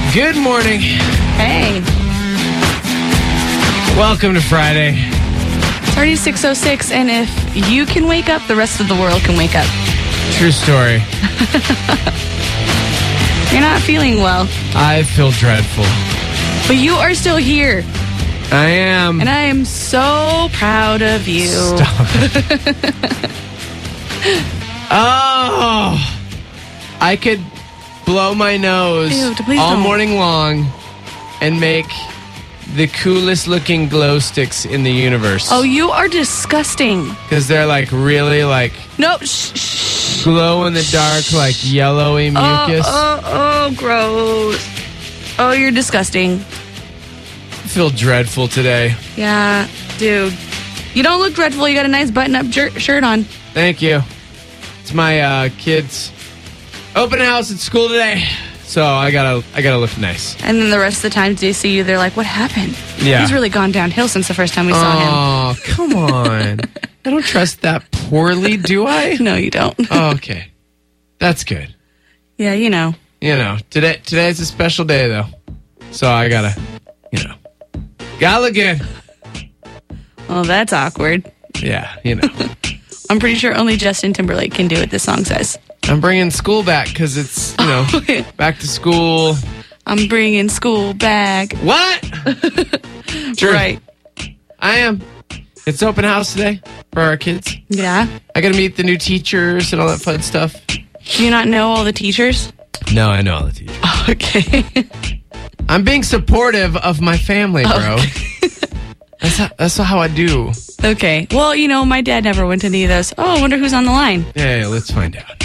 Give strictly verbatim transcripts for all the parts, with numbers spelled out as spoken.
Good morning. Hey. Welcome to Friday. It's already six oh six, and if you can wake up, the rest of the world can wake up. True story. You're not feeling well. I feel dreadful. But you are still here. I am. And I am so proud of you. Stop it. Oh. I could blow my nose Ew, please all don't. morning long and make the coolest looking glow sticks in the universe. Oh, you are disgusting. Because they're like really like No, shh, shh. glow in the dark, like yellowy mucus. Oh, oh, oh, gross. Oh, you're disgusting. I feel dreadful today. Yeah, dude. You don't look dreadful. You got a nice button-up jer- shirt on. Thank you. It's my uh, kids' open house at school today, so I gotta I gotta look nice. And then the rest of the time they see you, they're like, what happened? Yeah. He's really gone downhill since the first time we saw him. Oh, come on. I don't trust that poorly, do I? No, you don't. Oh, okay. That's good. Yeah, you know. You know, today today's a special day, though. So I gotta, you know, gotta look good. Oh, that's awkward. Yeah, you know. I'm pretty sure only Justin Timberlake can do it, this song says. I'm bringing school back because it's, you know, back to school. I'm bringing school back. What? True. Right. I am. It's open house today for our kids. Yeah. I got to meet the new teachers and all that fun stuff. Do you not know all the teachers? No, I know all the teachers. Okay. I'm being supportive of my family, bro. Okay. That's how, that's how I do. Okay. Well, you know, my dad never went to any of those. Oh, I wonder who's on the line. Yeah, yeah, let's find out.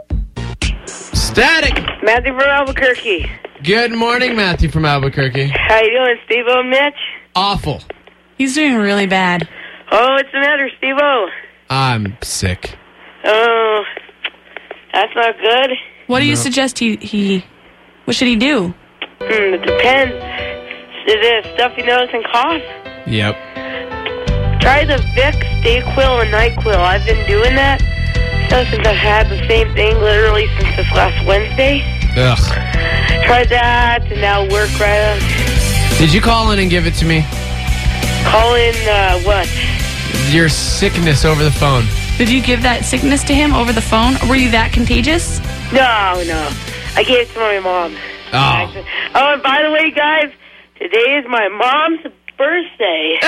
Static. Matthew from Albuquerque. Good morning, Matthew from Albuquerque. How you doing, Steve-O, Mitch? Awful. He's doing really bad. Oh, what's the matter, Steve-O? I'm sick. Oh, that's not good. What do you No. suggest he, he... What should he do? Hmm, it depends. Is it stuffy nose and cough? Yep. Try the Vicks, Dayquil, and NyQuil. I've been doing that so since I've had the same thing literally since this last Wednesday. Ugh. Tried that, and now work right out. Did you call in and give it to me? Call in, uh, what? Your sickness over the phone. Did you give that sickness to him over the phone? Or were you that contagious? No, no. I gave it to my mom. Oh. Oh, and by the way, guys, today is my mom's birthday.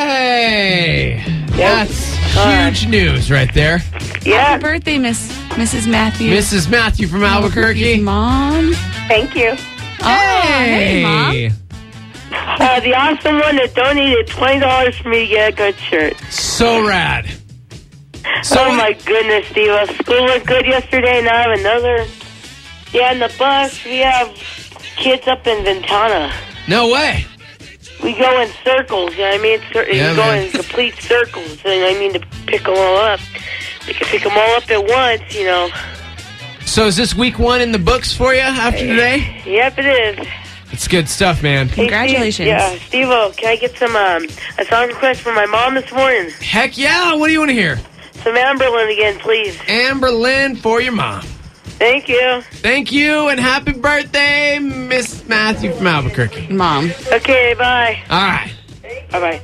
Hey! That's Uh, huge news right there. Yeah. Happy birthday, Miss Missus Matthews. Missus Matthew from Albuquerque. Mom. Thank you. Oh, hey, Mom. Uh, the awesome one that donated twenty dollars for me to get a good shirt. So rad. So oh, my goodness, Steve. Uh, School went good yesterday, and I have another. Yeah, in the bus, we have kids up in Ventana. No way. We go in circles, you know what I mean? Cir- Yeah, you go man. in complete circles, and I mean to pick them all up. You can pick them all up at once, you know. So is this week one in the books for you after today? Yep, it is. It's good stuff, man. Hey, Congratulations. Steve, yeah, Steve-O, can I get some um, a song request for my mom this morning? Heck yeah. What do you want to hear? Some Amberlin again, please. Amber Lynn for your mom. Thank you. Thank you, and happy birthday, Miss Matthew from Albuquerque. Mom. Okay, bye. All right. Bye-bye.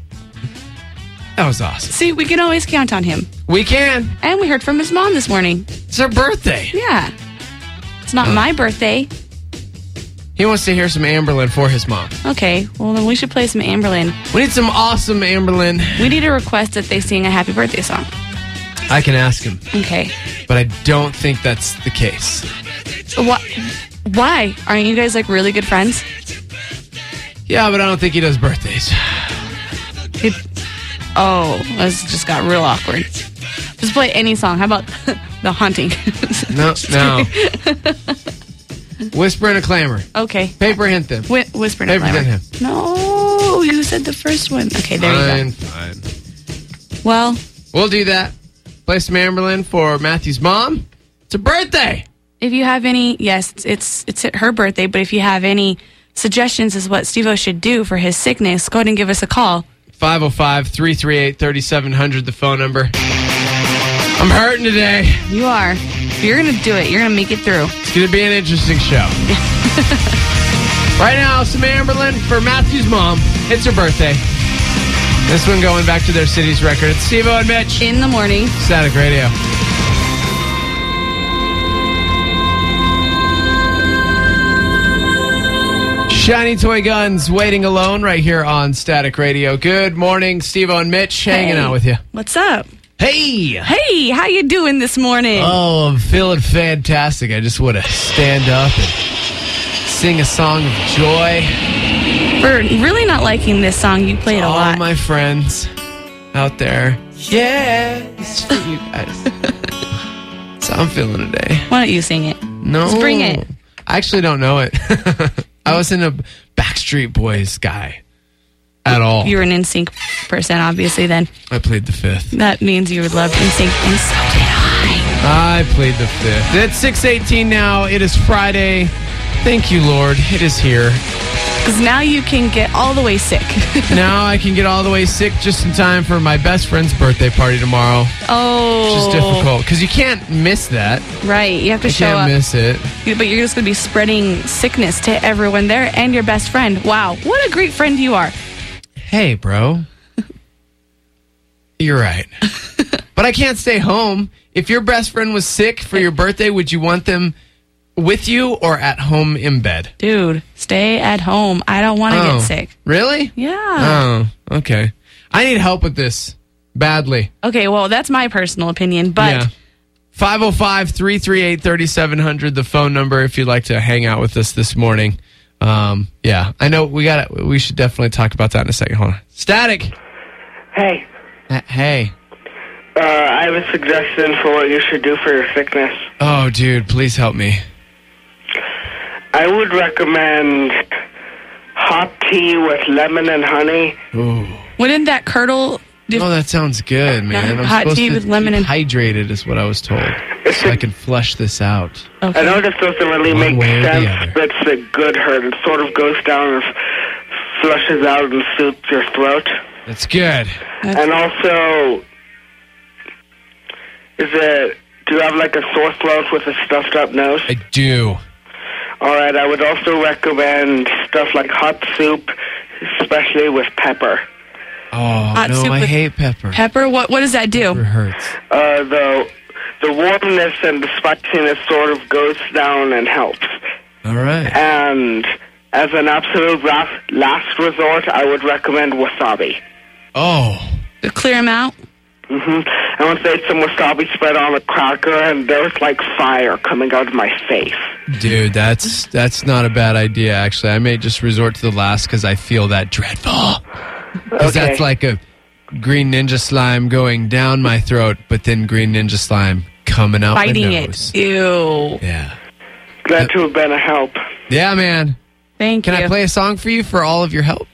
That was awesome. See, we can always count on him. We can. And we heard from his mom this morning. It's her birthday. Yeah. It's not my birthday. He wants to hear some Amberlin for his mom. Okay, well then we should play some Amberlin. We need some awesome Amberlin. We need a request that they sing a happy birthday song. I can ask him, Okay. but I don't think that's the case. Why? Why? Aren't you guys like really good friends? Yeah, but I don't think he does birthdays. It, oh, this just got real awkward. Just play any song. How about The Haunting? No, no. Whisper and a clamor. Okay. Paper hint them. Whi- whisper and a Paper clamor. hint him. No, you said the first one. Okay, there Fine, you fine. go. Well, We'll do that. Play some Amberlin for Matthew's mom. It's a birthday. if you have any, yes, it's it's her birthday, but if you have any suggestions as what Steve-O should do for his sickness, go ahead and give us a call. five oh five, three three eight, three seven zero zero, the phone number. I'm hurting today. You are. You're going to do it. You're going to make it through. It's going to be an interesting show. Right now, some Amberlin for Matthew's mom. It's her birthday. This one going back to their city's record. It's Steve-O and Mitch. In the morning. Static Radio. Shiny Toy Guns waiting alone right here on Static Radio. Good morning, Steve-O and Mitch hanging Hey. out with you. What's up? Hey! Hey, how you doing this morning? Oh, I'm feeling fantastic. I just want to stand up and sing a song of joy. For really not liking this song, you played a All lot. my friends out there. Yeah, it's for you guys. That's how I'm feeling today. Why don't you sing it? No. Let's bring it. I actually don't know it. I wasn't a Backstreet Boys guy at all. You're an N Sync person, obviously, then. I played the fifth. That means you would love N Sync, and so did I. I played the fifth. It's six eighteen now. It is Friday. Thank you, Lord. It is here. Because now you can get all the way sick. Now I can get all the way sick just in time for my best friend's birthday party tomorrow. Oh. Which is difficult because you can't miss that. Right. You have to I show can't up. miss it. But you're just going to be spreading sickness to everyone there and your best friend. Wow. What a great friend you are. Hey, bro. You're right. But I can't stay home. If your best friend was sick for your birthday, would you want them with you or at home in bed? Dude, stay at home. I don't want to Oh, get sick. Really? Yeah. Oh, okay. I need help with this badly. Okay, well, that's my personal opinion, but Yeah. five oh five, three three eight, three seven zero zero, the phone number if you'd like to hang out with us this morning. Um, yeah, I know we got it. We should definitely talk about that in a second. Hold on. Static. Hey, Uh, hey. uh, I have a suggestion for what you should do for your sickness. Oh, dude, please help me. I would recommend hot tea with lemon and honey. Ooh. wouldn't that curdle... Oh, that sounds good, man. I'm Hot supposed tea to with lemon keep and- hydrated is what I was told. So I can flush this out. Okay. I know this doesn't really One make way or the sense, other. but it's a good hurt. It sort of goes down and f- flushes out and soothes your throat. That's good. And also, is it, do you have like a sore throat with a stuffed up nose? I do. All right, I would also recommend stuff like hot soup, especially with pepper. Oh, Hot no, soup I with hate pepper. Pepper, what what does that do? Pepper hurts. Uh, the the warmness and the spiciness sort of goes down and helps. All right. And as an absolute last, last resort, I would recommend wasabi. Oh. To clear them out? Mm-hmm. I once ate some wasabi spread on a cracker, and there was like fire coming out of my face. Dude, that's that's not a bad idea, actually. I may just resort to the last because I feel that dreadful. Because Okay. that's like a green ninja slime going down my throat, but then green ninja slime coming out Biting my it. nose. Ew. Yeah. Glad to have been a help. Yeah, man. Thank Can you. I play a song for you for all of your help?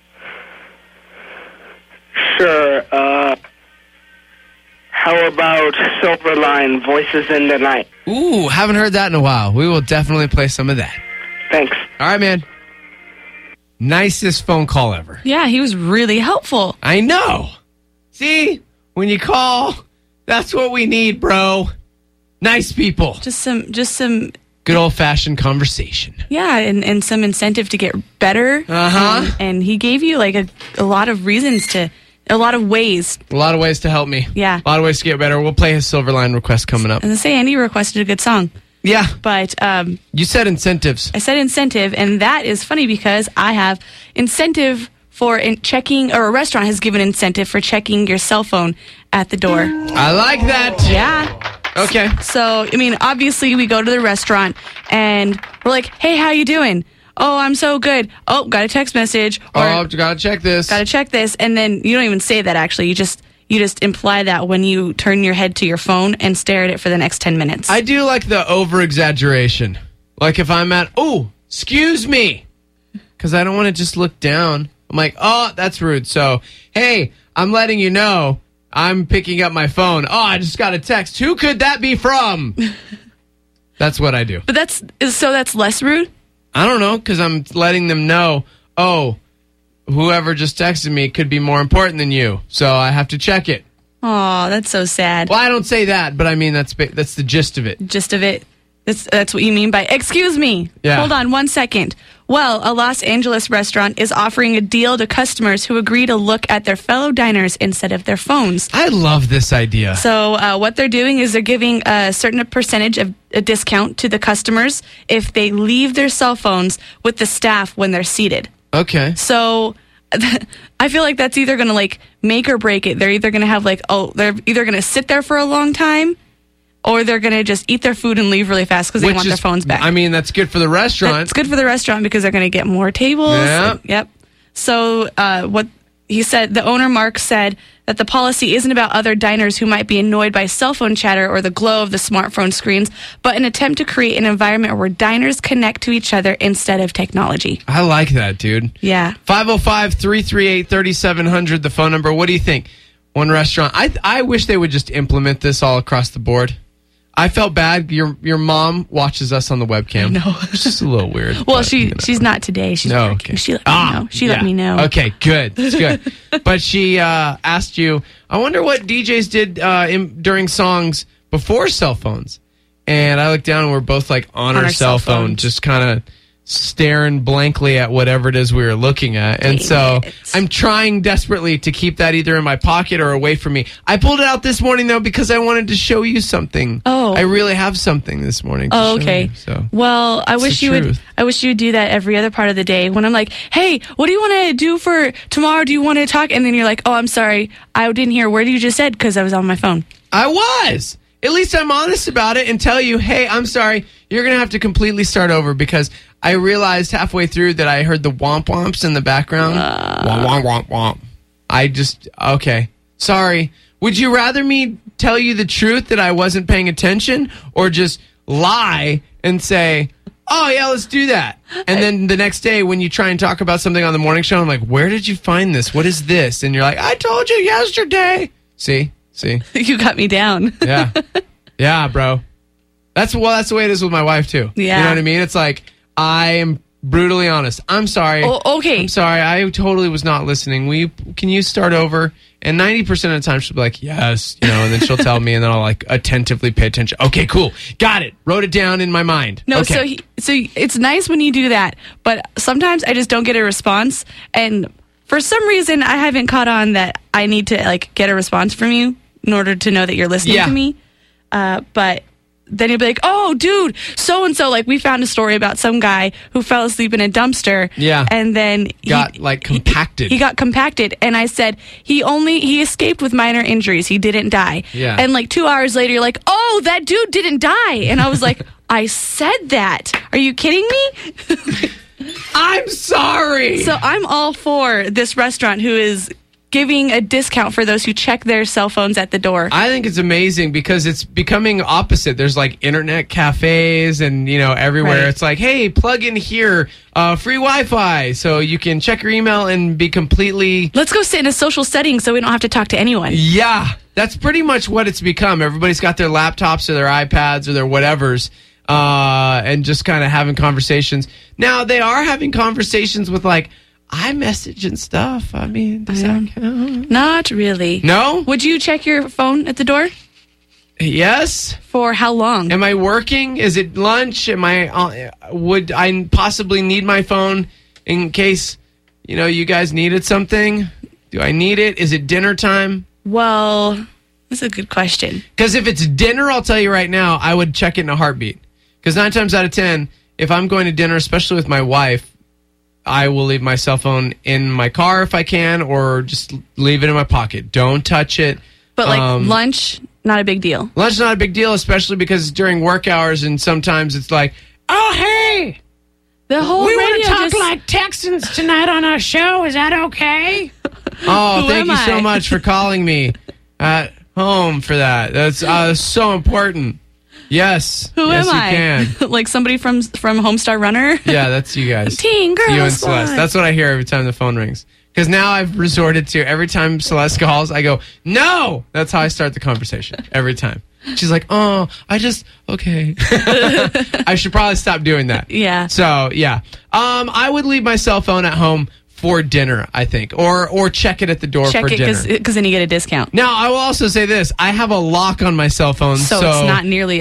Sure. Uh, how about Silverline, Voices in the Night? Ooh, haven't heard that in a while. We will definitely play some of that. Thanks. All right, man. Nicest phone call ever. Yeah, he was really helpful. I know. See? When you call, that's what we need, bro. Nice people. Just some just some Good old-fashioned conversation. yeah, and, and some incentive to get better. Uh-huh. And, and he gave you like a, a lot of reasons to a lot of ways. A lot of ways to help me. Yeah. A lot of ways to get better. We'll play his Silverline request coming up. As I say, Andy requested a good song. Yeah. But um You said incentives. I said incentive, and that is funny because I have incentive for in checking, or a restaurant has given incentive for checking your cell phone at the door. I like that. Yeah. Okay. So, I mean, obviously we go to the restaurant and we're like, hey, how you doing? Oh, I'm so good. Oh, got a text message. Or Oh, gotta check this. gotta check this. And then you don't even say that, actually. You just you just imply that when you turn your head to your phone and stare at it for the next ten minutes. I do like the over-exaggeration. Like if I'm at, oh, excuse me. Because I don't want to just look down. I'm like, oh, that's rude. So, hey, I'm letting you know I'm picking up my phone. Oh, I just got a text. Who could that be from? That's what I do. but that's so that's less rude? I don't know, because I'm letting them know, oh, whoever just texted me could be more important than you. So I have to check it. Oh, that's so sad. Well, I don't say that, but I mean, that's ba- that's the gist of it. Gist of it. That's, that's what you mean by, excuse me. Yeah. Hold on one second. Well, a Los Angeles restaurant is offering a deal to customers who agree to look at their fellow diners instead of their phones. I love this idea. So uh, what they're doing is they're giving a certain percentage of a discount to the customers if they leave their cell phones with the staff when they're seated. Okay. So I feel like that's either going to like make or break it. They're either going to have like, oh, they're either going to sit there for a long time, or they're going to just eat their food and leave really fast because they Which want is, their phones back. I mean, that's good for the restaurant. It's good for the restaurant because they're going to get more tables. Yeah. Yep. So uh, what he said, the owner, Mark, said that the policy isn't about other diners who might be annoyed by cell phone chatter or the glow of the smartphone screens, but an attempt to create an environment where diners connect to each other instead of technology. I like that, dude. Yeah. five oh five, three three eight, three seven zero zero, the phone number. What do you think? One restaurant. I I wish they would just implement this all across the board. I felt bad. Your your mom watches us on the webcam. No, it's just a little weird. Well, but, she you know. she's not today. She's No, working. okay. She let ah, me know. She yeah. let me know. Okay, good. It's good. But she uh, asked you, I wonder what D Js did uh, in, during songs before cell phones. And I looked down and we're both like on, On our, our cell cell phone, phones. just kind of staring blankly at whatever it is we were looking at. And Dang so it. I'm trying desperately to keep that either in my pocket or away from me. I pulled it out this morning, though, because I wanted to show you something. Oh. I really have something this morning to Oh, show okay. you, so. Well, I It's wish the you would. truth. I wish you would do that every other part of the day. When I'm like, "Hey, what do you want to do for tomorrow? Do you want to talk?" And then you're like, "Oh, I'm sorry, I didn't hear. Where did you just said?" Because I was on my phone. I was. At least I'm honest about it and tell you, hey, I'm sorry. You're going to have to completely start over because I realized halfway through that I heard the womp womps in the background. Uh. Womp, womp, womp, womp. I just, okay. Sorry. Would you rather me tell you the truth that I wasn't paying attention or just lie and say, oh, yeah, let's do that? And then the next day when you try and talk about something on the morning show, I'm like, where did you find this? What is this? And you're like, I told you yesterday. See? See? You got me down. Yeah. Yeah, bro. That's well that's the way it is with my wife too. Yeah. You know what I mean? It's like I am brutally honest. I'm sorry. Oh, okay. I'm sorry. I totally was not listening. We can you start over? And ninety percent of the time she'll be like, "Yes," you know, and then she'll tell me and then I'll like attentively pay attention. Okay, cool. Got it. Wrote it down in my mind. No, okay. so he, so it's nice when you do that, but sometimes I just don't get a response, and for some reason I haven't caught on that I need to like get a response from you in order to know that you're listening Yeah. to me. Uh, but then you'll be like, "Oh, dude, so and so." Like we found a story about some guy who fell asleep in a dumpster. Yeah. and then he, Got, like, compacted. He, he got compacted, and I said he only he escaped with minor injuries. He didn't die. Yeah. And like two hours later, you're like, "Oh, that dude didn't die," and I was like, "I said that. Are you kidding me?" I'm sorry. So I'm all for this restaurant who is giving a discount for those who check their cell phones at the door. I think it's amazing because it's becoming opposite. There's like internet cafes and, you know, everywhere. Right. It's like, hey, plug in here, uh, free Wi-Fi so you can check your email and be completely... Let's go sit in a social setting so we don't have to talk to anyone. Yeah, that's pretty much what it's become. Everybody's got their laptops or their iPads or their whatevers uh, and just kind of having conversations. Now, they are having conversations with like iMessage and stuff. I mean, does that count? Not really. No? Would you check your phone at the door? Yes? For how long? Am I working? Is it lunch? Am I? Uh, would I possibly need my phone in case, you know, you guys needed something? Do I need it? Is it dinner time? Well, that's a good question. Because if it's dinner, I'll tell you right now, I would check it in a heartbeat. Because nine times out of ten, if I'm going to dinner, especially with my wife, I will leave my cell phone in my car if I can, or just leave it in my pocket. Don't touch it. But like Um, lunch, not a big deal. Lunch is not a big deal, especially because it's during work hours, and sometimes it's like, oh, hey, The whole we want radio to talk just, like Texans tonight on our show. Is that okay? Oh, Who thank am you so I? much for calling me at home for that. That's uh, so important. Yes. Who yes, am you I? can. Like somebody from from Homestar Runner? Yeah, that's you guys. Teen Girl You and Squad. Celeste. That's what I hear every time the phone rings. Because now I've resorted to, every time Celeste calls, I go, no! That's how I start the conversation. Every time. She's like, oh, I just, okay. I should probably stop doing that. Yeah. So, yeah. Um, I would leave my cell phone at home for dinner, I think. Or or check it at the door Check for it dinner. because then you get a discount. Now, I will also say this. I have a lock on my cell phone. So, So, it's not nearly as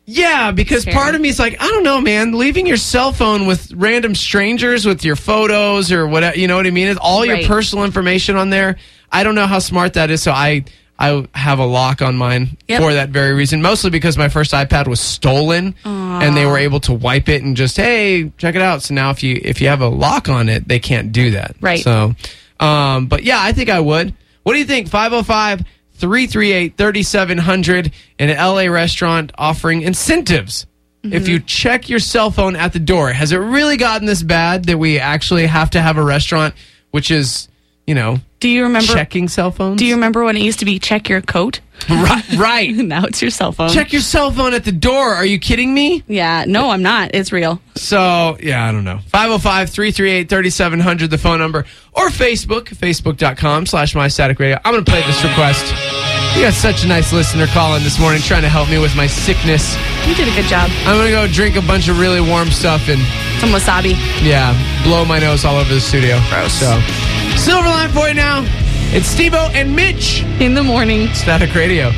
Yeah, because Scary. part of me is like, I don't know, man. Leaving your cell phone with random strangers with your photos or whatever, you know what I mean? It's all your Right. personal information on there. I don't know how smart that is, so I I have a lock on mine Yep. for that very reason. Mostly because my first iPad was stolen, and they were able to wipe it and just, hey, check it out. So now if you if you have a lock on it, they can't do that. Right. So, um, but yeah, I think I would. What do you think? five oh five, three three eight, three seven zero zero, an L A restaurant offering incentives. If you check your cell phone at the door, has it really gotten this bad that we actually have to have a restaurant which is, you know, Do you remember? checking cell phones? Do you remember when it used to be check your coat? Right, right. Now it's your cell phone. Check your cell phone at the door. Are you kidding me? Yeah, no, I'm not. It's real. So, yeah, I don't know. five oh five, three three eight, three seven zero zero, the phone number. Or Facebook, facebook.com slash mystaticradio. I'm going to play this request. We got such a nice listener calling this morning trying to help me with my sickness. You did a good job. I'm going to go drink a bunch of really warm stuff and, Some wasabi. yeah, blow my nose all over the studio. Gross. So, Silverline for you now. It's Steve-O and Mitch. In the morning. Static Radio.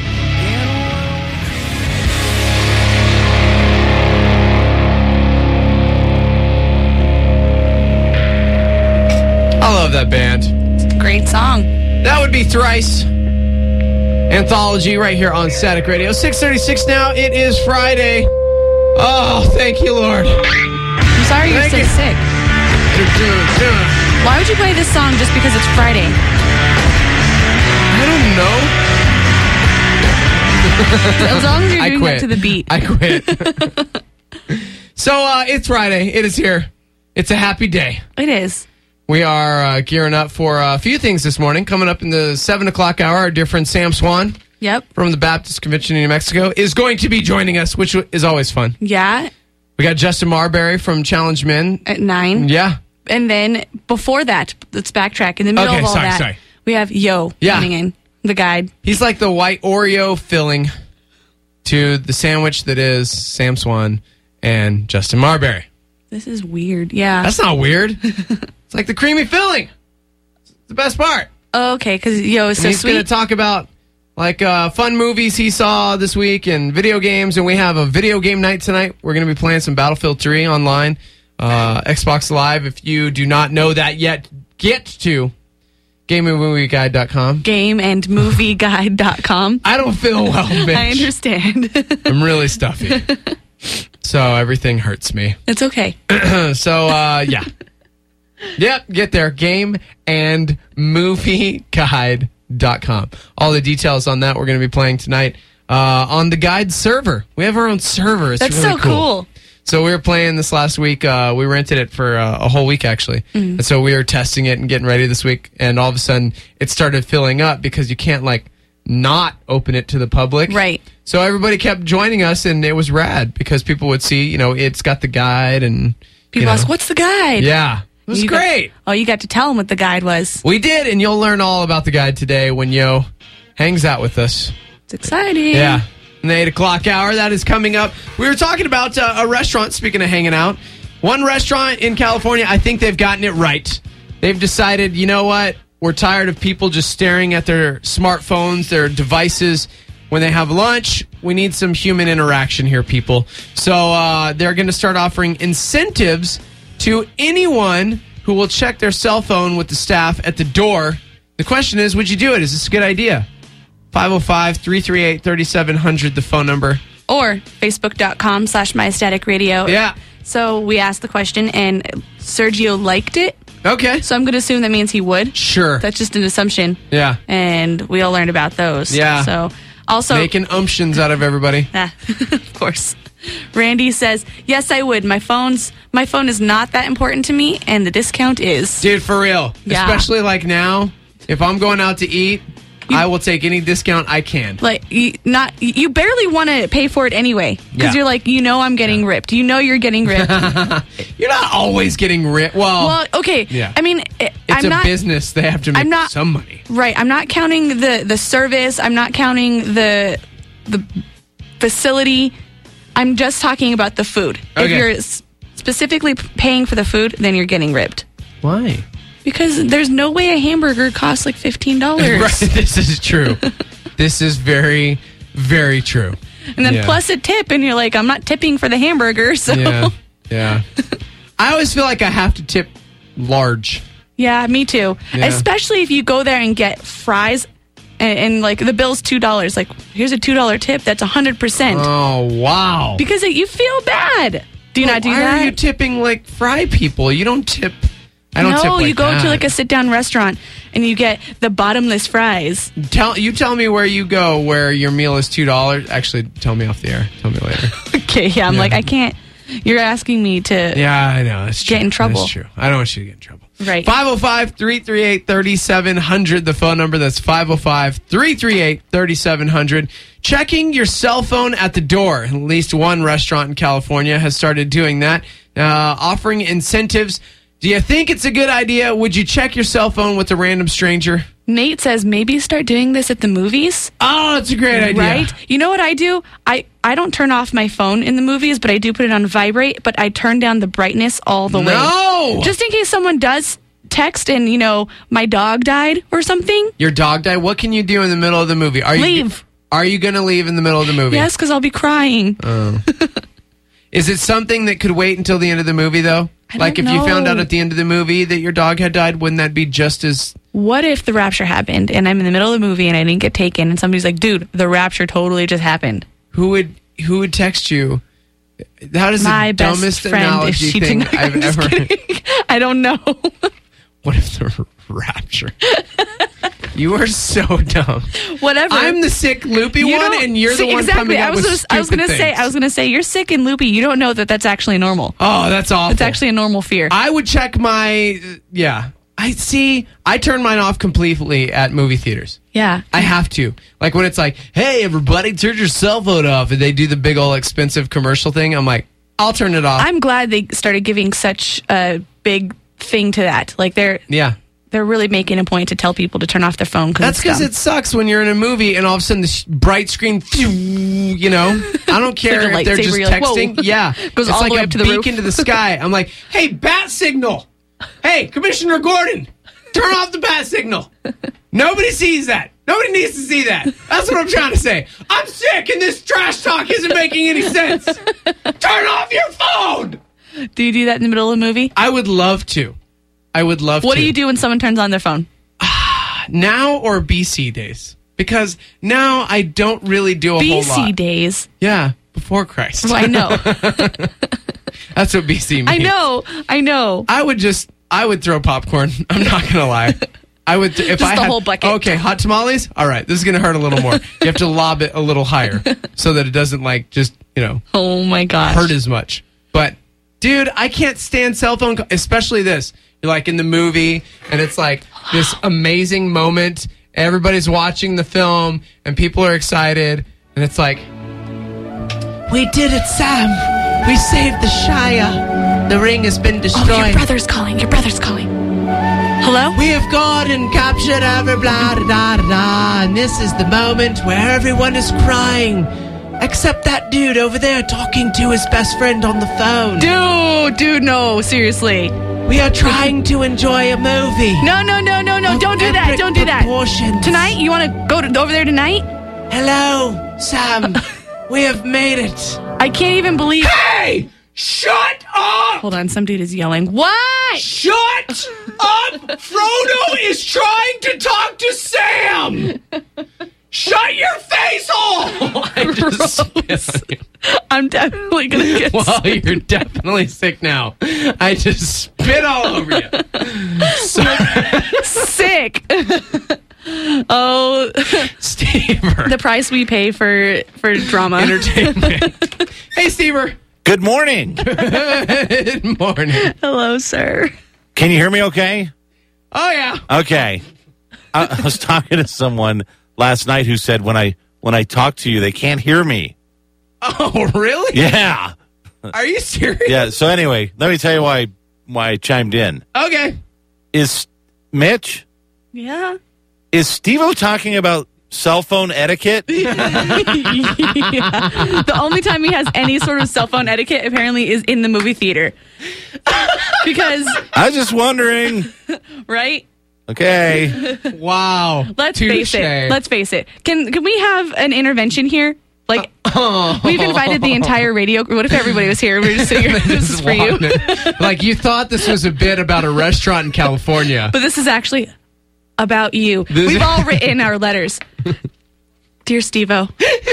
I love that band. Great song. That would be Thrice. Anthology right here on Static Radio. six thirty-six now. It is Friday. Oh, thank you, Lord. I'm sorry you're Thank so you. sick. Why would you play this song just because it's Friday? I don't know. As long as you're I doing quit. that to the beat. I quit. So, uh, it's Friday. It is here. It's a happy day. It is. We are uh, gearing up for a few things this morning. Coming up in the seven o'clock hour, our dear friend Sam Swan Yep. from the Baptist Convention in New Mexico is going to be joining us, which is always fun. Yeah. We got Justin Marbury from Challenge Men. At nine. Yeah. And then before that, let's backtrack. In the middle Okay, of all sorry, that, sorry. we have Yo Yeah. coming in, the guide. He's like the white Oreo filling to the sandwich that is Sam Swan and Justin Marbury. This is weird. Yeah. That's not weird. It's like the creamy filling. It's the best part. Oh, okay, because Yo is And so he's going sweet. to talk about like uh, fun movies he saw this week and video games. And we have a video game night tonight. We're going to be playing some Battlefield three online, uh, Xbox Live. If you do not know that yet, get to game and movie guide dot com. game and movie guide dot com. I don't feel well, Mitch. I understand. I'm really stuffy. So everything hurts me. It's okay. So, uh, yeah. Yep, get there. game and movie guide dot com. All the details on that we're going to be playing tonight uh, on the guide server. We have our own server. It's That's really so cool. So we were playing this last week. Uh, we rented it for uh, a whole week, actually. Mm-hmm. And so we were testing it and getting ready this week. And all of a sudden, it started filling up because you can't, like, not open it to the public. Right. So everybody kept joining us, and it was rad because people would see, you know, it's got the guide and... People you know, ask, what's the guide? Yeah. It was You got- great. oh, you got to tell them what the guide was. We did, and you'll learn all about the guide today when Yo hangs out with us. It's exciting. Yeah. In the eight o'clock hour, that is coming up. We were talking about uh, a restaurant, speaking of hanging out. One restaurant in California, I think they've gotten it right. They've decided, you know what? We're tired of people just staring at their smartphones, their devices when they have lunch. We need some human interaction here, people. So uh, they're going to start offering incentives to anyone who will check their cell phone with the staff at the door. The question is, would you do it? Is this a good idea? five oh five, three three eight, three seven zero zero, the phone number. Or facebook.com slash mystaticradio. Yeah. So we asked the question, and Sergio liked it. Okay. So I'm going to assume that means he would. Sure. That's just an assumption. Yeah. And we all learned about those. Yeah. So also... Making umptions out of everybody. Ah, of course. Randy says, yes, I would. My phone's my phone is not that important to me, and the discount is. Dude, for real. Yeah. Especially like now, if I'm going out to eat, I will take any discount I can. Like, you, not you barely want to pay for it anyway. Because Yeah. you're like, you know I'm getting ripped. You know you're getting ripped. You're not always getting rich. Well, Well, okay. Yeah. I mean, it, it's I'm a not... business. They have to make I'm not- some money. Right. I'm not counting the, the service. I'm not counting the the facility. I'm just talking about the food. If Okay. you're s- specifically p- paying for the food, then you're getting ripped. Why? Because there's no way a hamburger costs like fifteen dollars. Right. This is true. This is very, Very true. And then Yeah. plus a tip, and you're like, I'm not tipping for the hamburger, so Yeah. Yeah. I always feel like I have to tip large. yeah, me too. Yeah. Especially if you go there and get fries, and, and like the bill's two dollars. Like, here's a two dollar tip. That's a hundred percent. Oh, wow. Because it, you feel bad. Do you Well, not do why that? are you tipping like fry people? You don't tip. I don't no, tip like you go that. to like a sit down restaurant and you get the bottomless fries. Tell you tell me where you go where your meal is two dollars. Actually, tell me off the air. Tell me later. Okay, yeah, I'm Yeah. like, I can't. You're asking me to. Yeah, I know. That's true. Get in trouble. That's true. I don't want you to get in trouble. Right. five oh five, three three eight, three seven zero zero, the phone number. That's five oh five, three three eight, three seven zero zero. Checking your cell phone at the door. At least one restaurant in California has started doing that, uh, offering incentives. Do you think it's a good idea? Would you check your cell phone with a random stranger? Nate says maybe start doing this at the movies. Oh, it's a great idea. Right? You know what I do? I, I don't turn off my phone in the movies, but I do put it on vibrate, but I turn down the brightness all the way. No! Just in case someone does text and, you know, my dog died or something. Your dog died? What can you do in the middle of the movie? Are you Leave. Are you going to leave in the middle of the movie? Yes, because I'll be crying. Oh. Is it something that could wait until the end of the movie, though? I don't Like if you found know. out at the end of the movie that your dog had died, wouldn't that be just as... What if the rapture happened and I'm in the middle of the movie and I didn't get taken and somebody's like, dude, the rapture totally just happened. Who would who would text you? That is My the best dumbest friend, if analogy she thing didn't. I've I'm just ever... kidding. I don't know. What if the rapture? You are so dumb. Whatever. I'm the sick, loopy You one, don't- and you're the see, one exactly. coming I up was with gonna, I was stupid gonna say, things. I was gonna say, you're sick and loopy. You don't know that that's actually normal. Oh, that's awful. It's actually a normal fear. I would check my... Yeah. I see. I turn mine off completely at movie theaters. yeah. I have to. Like when it's like, hey, everybody, turn your cell phone off. And they do the big old expensive commercial thing. I'm like, I'll turn it off. I'm glad they started giving such a big thing to that. Like they're yeah. they're really making a point to tell people to turn off their phone. Cause That's because dumb. it sucks when you're in a movie and all of a sudden the sh- bright screen, phew, you know? I don't care Like a if they're lightsaber, just you're like, whoa. texting. Yeah. Goes it's all like the way a up to the beacon roof. to the sky. I'm like, hey, bat signal. Hey, Commissioner Gordon, turn off the bat signal. Nobody sees that. Nobody needs to see that. That's what I'm trying to say. I'm sick and this trash talk isn't making any sense. Turn off your phone. Do you do that in the middle of the movie? I would love to. I would love What to. do you do when someone turns on their phone? Now or B C days? Because now I don't really do a B whole C lot. days. Yeah, before Christ. Well, I know. That's what B C means. I know. I know. I would just, I would throw popcorn. I'm not going to lie. I would, th- if Just I the had, whole bucket. Okay, hot tamales? All right, this is going to hurt a little more. You have to lob it a little higher so that it doesn't like just, you know, Oh my gosh. hurt as much. But, dude, I can't stand cell phone, co- especially this. You're like in the movie, and it's like this amazing moment. Everybody's watching the film, and people are excited, and it's like, we did it, Sam. We saved the Shire. The ring has been destroyed. Oh, your brother's calling. Your brother's calling. Hello? We have gone and captured every blah da da da da, and this is the moment where everyone is crying, except that dude over there talking to his best friend on the phone. Dude, dude, no, seriously. We are trying to enjoy a movie. No, no, no, no, no, Of don't do that. epic Don't do that. proportions. Tonight? You want to go to, over there tonight? Hello, Sam. We have made it. I can't even believe. Hey! Shut up! Hold on, some dude is yelling. What? Shut up! Frodo is trying to talk to Sam! Shut your face hole! I just spit on you. I'm definitely going to get Well, you're definitely sick now. I just spit all over you. So, sick. Oh, Stever. the price we pay for for drama. Entertainment. Hey, Stever. Good morning. Good morning. Hello, sir. Can you hear me okay? Oh, yeah. Okay. I, I was talking to someone last night who said when I when I talk to you, they can't hear me. Oh, really? Yeah. Are you serious? Yeah. So anyway, let me tell you why why I chimed in. Okay. Is Mitch, Yeah. is Steve-O talking about cell phone etiquette? Yeah. The only time he has any sort of cell phone etiquette apparently is in the movie theater. Because, I was just wondering. right? Okay. Wow. Let's Touche. face it. Let's face it. Can can we have an intervention here? Like, Oh. we've invited the entire radio. What if everybody was here? We're just sitting here. This is for you. Like, you thought this was a bit about a restaurant in California. But this is actually about you. This- We've all written our letters. Dear Steve-O,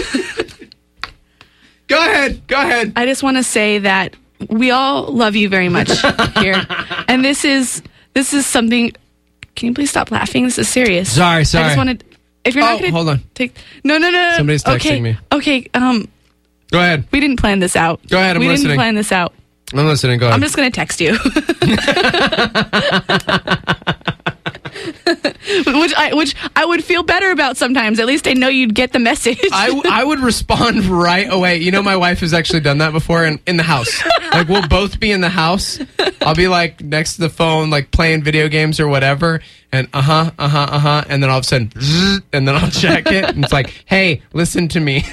Go ahead. Go ahead. I just want to say that we all love you very much here. And this is this is something. Can you please stop laughing? This is serious. Sorry, sorry. I just wanted. If you're Oh, not going to hold on. take. No, no, no. Somebody's texting okay, me. Okay. Um, Go ahead. we didn't plan this out. Go ahead, I'm we listening. didn't plan this out. I'm listening. Go ahead. I'm just going to text you. which I which I would feel better about sometimes. At least I know you'd get the message. I, w- I would respond right away. You know, my wife has actually done that before in, in the house. Like, we'll both be in the house. I'll be, like, next to the phone, like, playing video games or whatever. And uh-huh, uh-huh, uh-huh. And then all of a sudden, zzz, and then I'll check it. And it's like, hey, listen to me.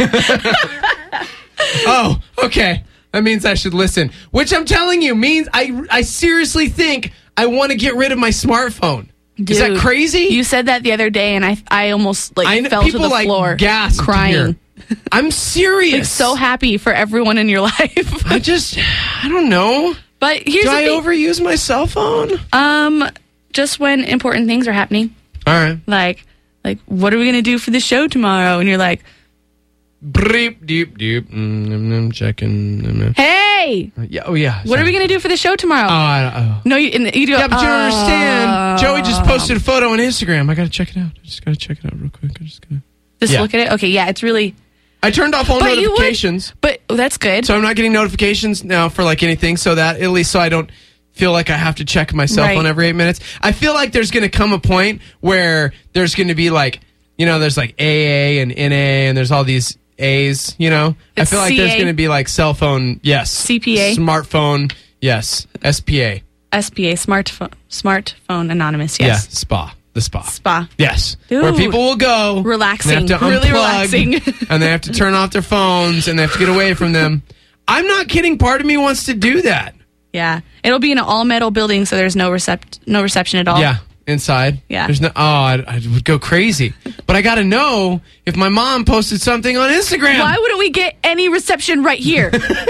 Oh, okay. That means I should listen. Which I'm telling you means I, I seriously think I want to get rid of my smartphone. Is that Dude, crazy? You said that the other day, and I I almost like I know, fell to people the like floor, gasped crying. here. I'm serious. Like, so happy for everyone in your life. I just, I don't know. But here's Do the I thing. overuse my cell phone? um, just when important things are happening, All right. like like what are we gonna do for the show tomorrow? And you're like, Breep, deep, deep. Mm, mm, mm, checking. Mm, mm. hey, Yeah, oh, yeah. what are we gonna do for the show tomorrow? Oh, I, oh. no, you, and you do. Yeah, but you don't uh, understand. Joey just posted a photo on Instagram. I got to check it out. I just got to check it out real quick. I just gotta... Just Yeah. look at it. Okay, yeah, it's really. I turned off all But you would- notifications. But oh, that's good. So I'm not getting notifications now for like anything, so that at least so I don't feel like I have to check my cell Right. phone every eight minutes. I feel like there's going to come a point where there's going to be like, you know, there's like A A and N A and there's all these A's, you know? It's I feel like there's C A. going to be like cell phone, yes. C P A. Smartphone, yes. S P A. S P A, smartphone, smartphone anonymous. Yeah, Yes, spa. The spa. spa. Yes. Dude. Where people will go. Relaxing. And they have to Really unplug, relaxing. and they have to turn off their phones and they have to get away from them. I'm not kidding. Part of me wants to do that. Yeah, it'll be in an all metal building, so there's no recept, no reception at all. Yeah, inside. Yeah. There's no. Oh, I, I would go crazy. But I got to know if my mom posted something on Instagram. Why wouldn't we get any reception right here?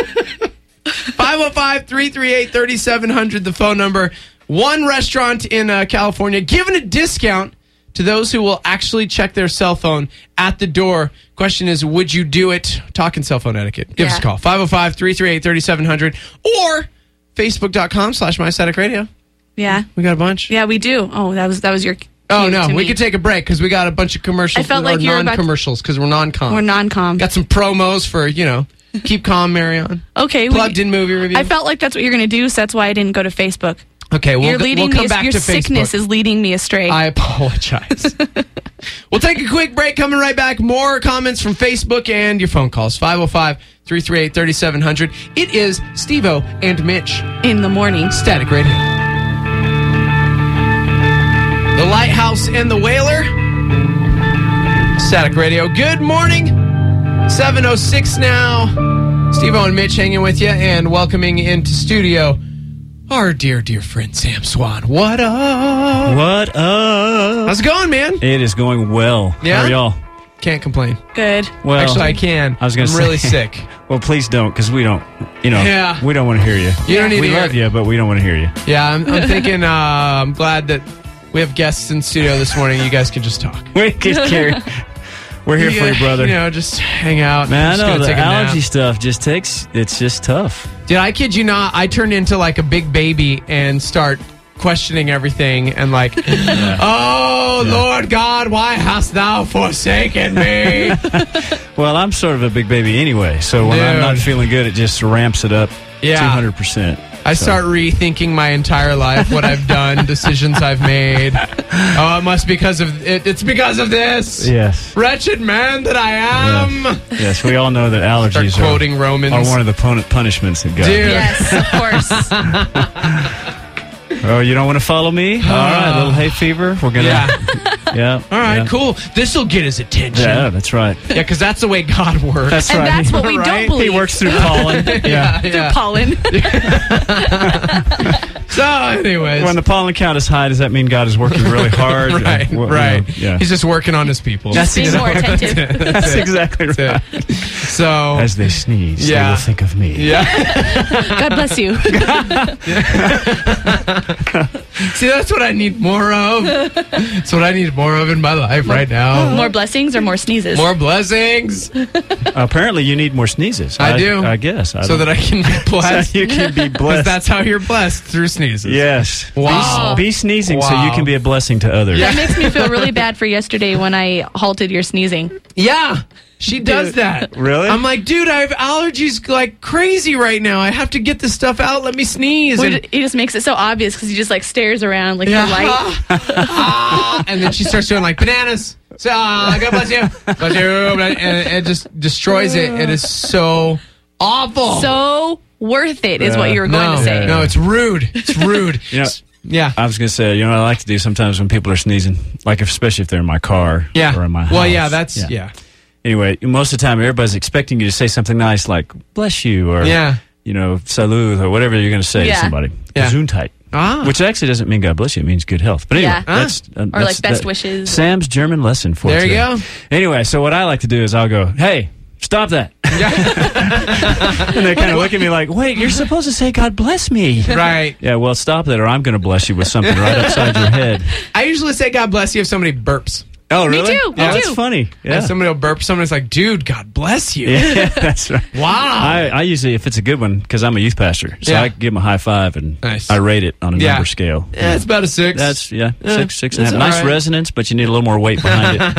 five oh five, three three eight, three seven zero zero, the phone number. One restaurant in uh, California giving a discount to those who will actually check their cell phone at the door. Question is, would you do it? Talking cell phone etiquette. Give us a Yeah. call. five oh five, three three eight, three seven zero zero or facebook.com slash mystaticradio. Yeah, We got a bunch. yeah, we do. Oh, that was that was your. Oh, cue no. to We me. could take a break because we got a bunch of commercials. I felt or like you were about to- non-commercials because we're non-com. We're non-com. Got some promos for, you know, Keep Calm, Marion. Okay, we- Plugged in movie review. I felt like that's what you're going to do, so that's why I didn't go to Facebook. Okay, we'll, you're go- leading we'll come me. back Your to sickness Facebook. is leading me astray. I apologize. We'll take a quick break. Coming right back. More comments from Facebook and your phone calls. five oh five, three three eight, three seven zero zero. It is Steve-O and Mitch. in the morning. Static Radio. The Lighthouse and the Whaler. Static Radio. Good morning. seven oh six now. Steve-O and Mitch hanging with you and welcoming into studio our dear, dear friend Sam Swan. What up? What up? How's it going, man? It is going well. Yeah? How are y'all? Can't complain. Good. Well, Actually, I can. I was gonna I'm say- really sick. Well, please don't, because we don't. You know, Yeah. we don't want to hear you. You don't need we to hear love it. you, but we don't want to hear you. Yeah, I'm, I'm thinking. Uh, I'm glad that we have guests in studio this morning. You guys can just talk. We get carried. We're here for you, brother. You know, just hang out. Man, I'm just I know gonna the take a nap. allergy stuff just takes. It's just tough. Dude, I kid you not. I turned into like a big baby and start questioning everything and like, oh Lord God, why hast thou forsaken me? Well, I'm sort of a big baby anyway, so when I'm not Dude. feeling good, it just ramps it up. Yeah. two hundred percent. I start rethinking my entire life, what I've done, decisions I've made. Oh, it must be because of it. It's because of this. Yes. Wretched man that I am. Yes, we all know that Start allergies quoting are, Romans. are one of the pun- punishments that God. Dude. Yes, of course. Oh, you don't want to follow me? All right, little hay fever. We're gonna. Yeah. Yeah. All right, yeah. cool. This will get his attention. Yeah, that's right. Yeah, because that's the way God works. That's And right. that's what we Right? don't believe. He works through pollen. Yeah. yeah. Pollen. So, anyways. When the pollen count is high, does that mean God is working really hard? right, Uh, well, right. you know, yeah. He's just working on his people. That's Being more attentive. That's exactly right. That's it. So, As they sneeze, Yeah. they will think of me. yeah. God bless you. See, that's what I need more of. That's what I need more of in my life right now. More blessings or more sneezes? More blessings Apparently, you need more sneezes. I do. I guess. I so don't- that I can be blessed. so you can be Because blessed. that's how you're blessed, through sneezes. Yes. Wow. Be, be sneezing so Wow. you can be a blessing to others. Yeah. That makes me feel really bad for yesterday when I halted your sneezing. Yeah. She does that. Really? I'm like, dude, I have allergies like crazy right now. I have to get this stuff out. Let me sneeze. Well, And, he just makes it so obvious because he just like stares around like yeah. the light. Ah, and then she starts doing like bananas. So, uh, God bless you. Bless you. And it just destroys it. It is so awful. So worth it is what you were going no, to say. no, it's rude. It's rude. You know, Yeah. I was going to say, you know what I like to do sometimes when people are sneezing? Like, if, especially if they're in my car Yeah. or in my house. Well, yeah, that's, yeah. Anyway, most of the time, everybody's expecting you to say something nice like, bless you, or, Yeah. you know, salud, or whatever you're going to say Yeah. to somebody. Yeah. Gesundheit. Ah. Which actually doesn't mean God bless you. It means good health. But anyway, Yeah. that's, uh, Or that's like best that- wishes. Sam's German lesson for There you today. go. Anyway, so what I like to do is I'll go, hey, stop that. And they kind of look at me like, wait, you're supposed to say God bless me. Right. Yeah, well, stop that or I'm going to bless you with something right upside your head. I usually say God bless you if somebody burps. Oh, Me really? too, Oh, me that's too. funny. Yeah. And somebody will burp. Somebody's like, dude, God bless you. Yeah, that's right. Wow. I, I usually, if it's a good one, because I'm a youth pastor, so Yeah. I give them a high five and Nice. I rate it on a Yeah. number scale. Yeah, it's about a six. That's, yeah, Yeah, six, six and a it's half. Nice all right. resonance, but you need a little more weight behind it.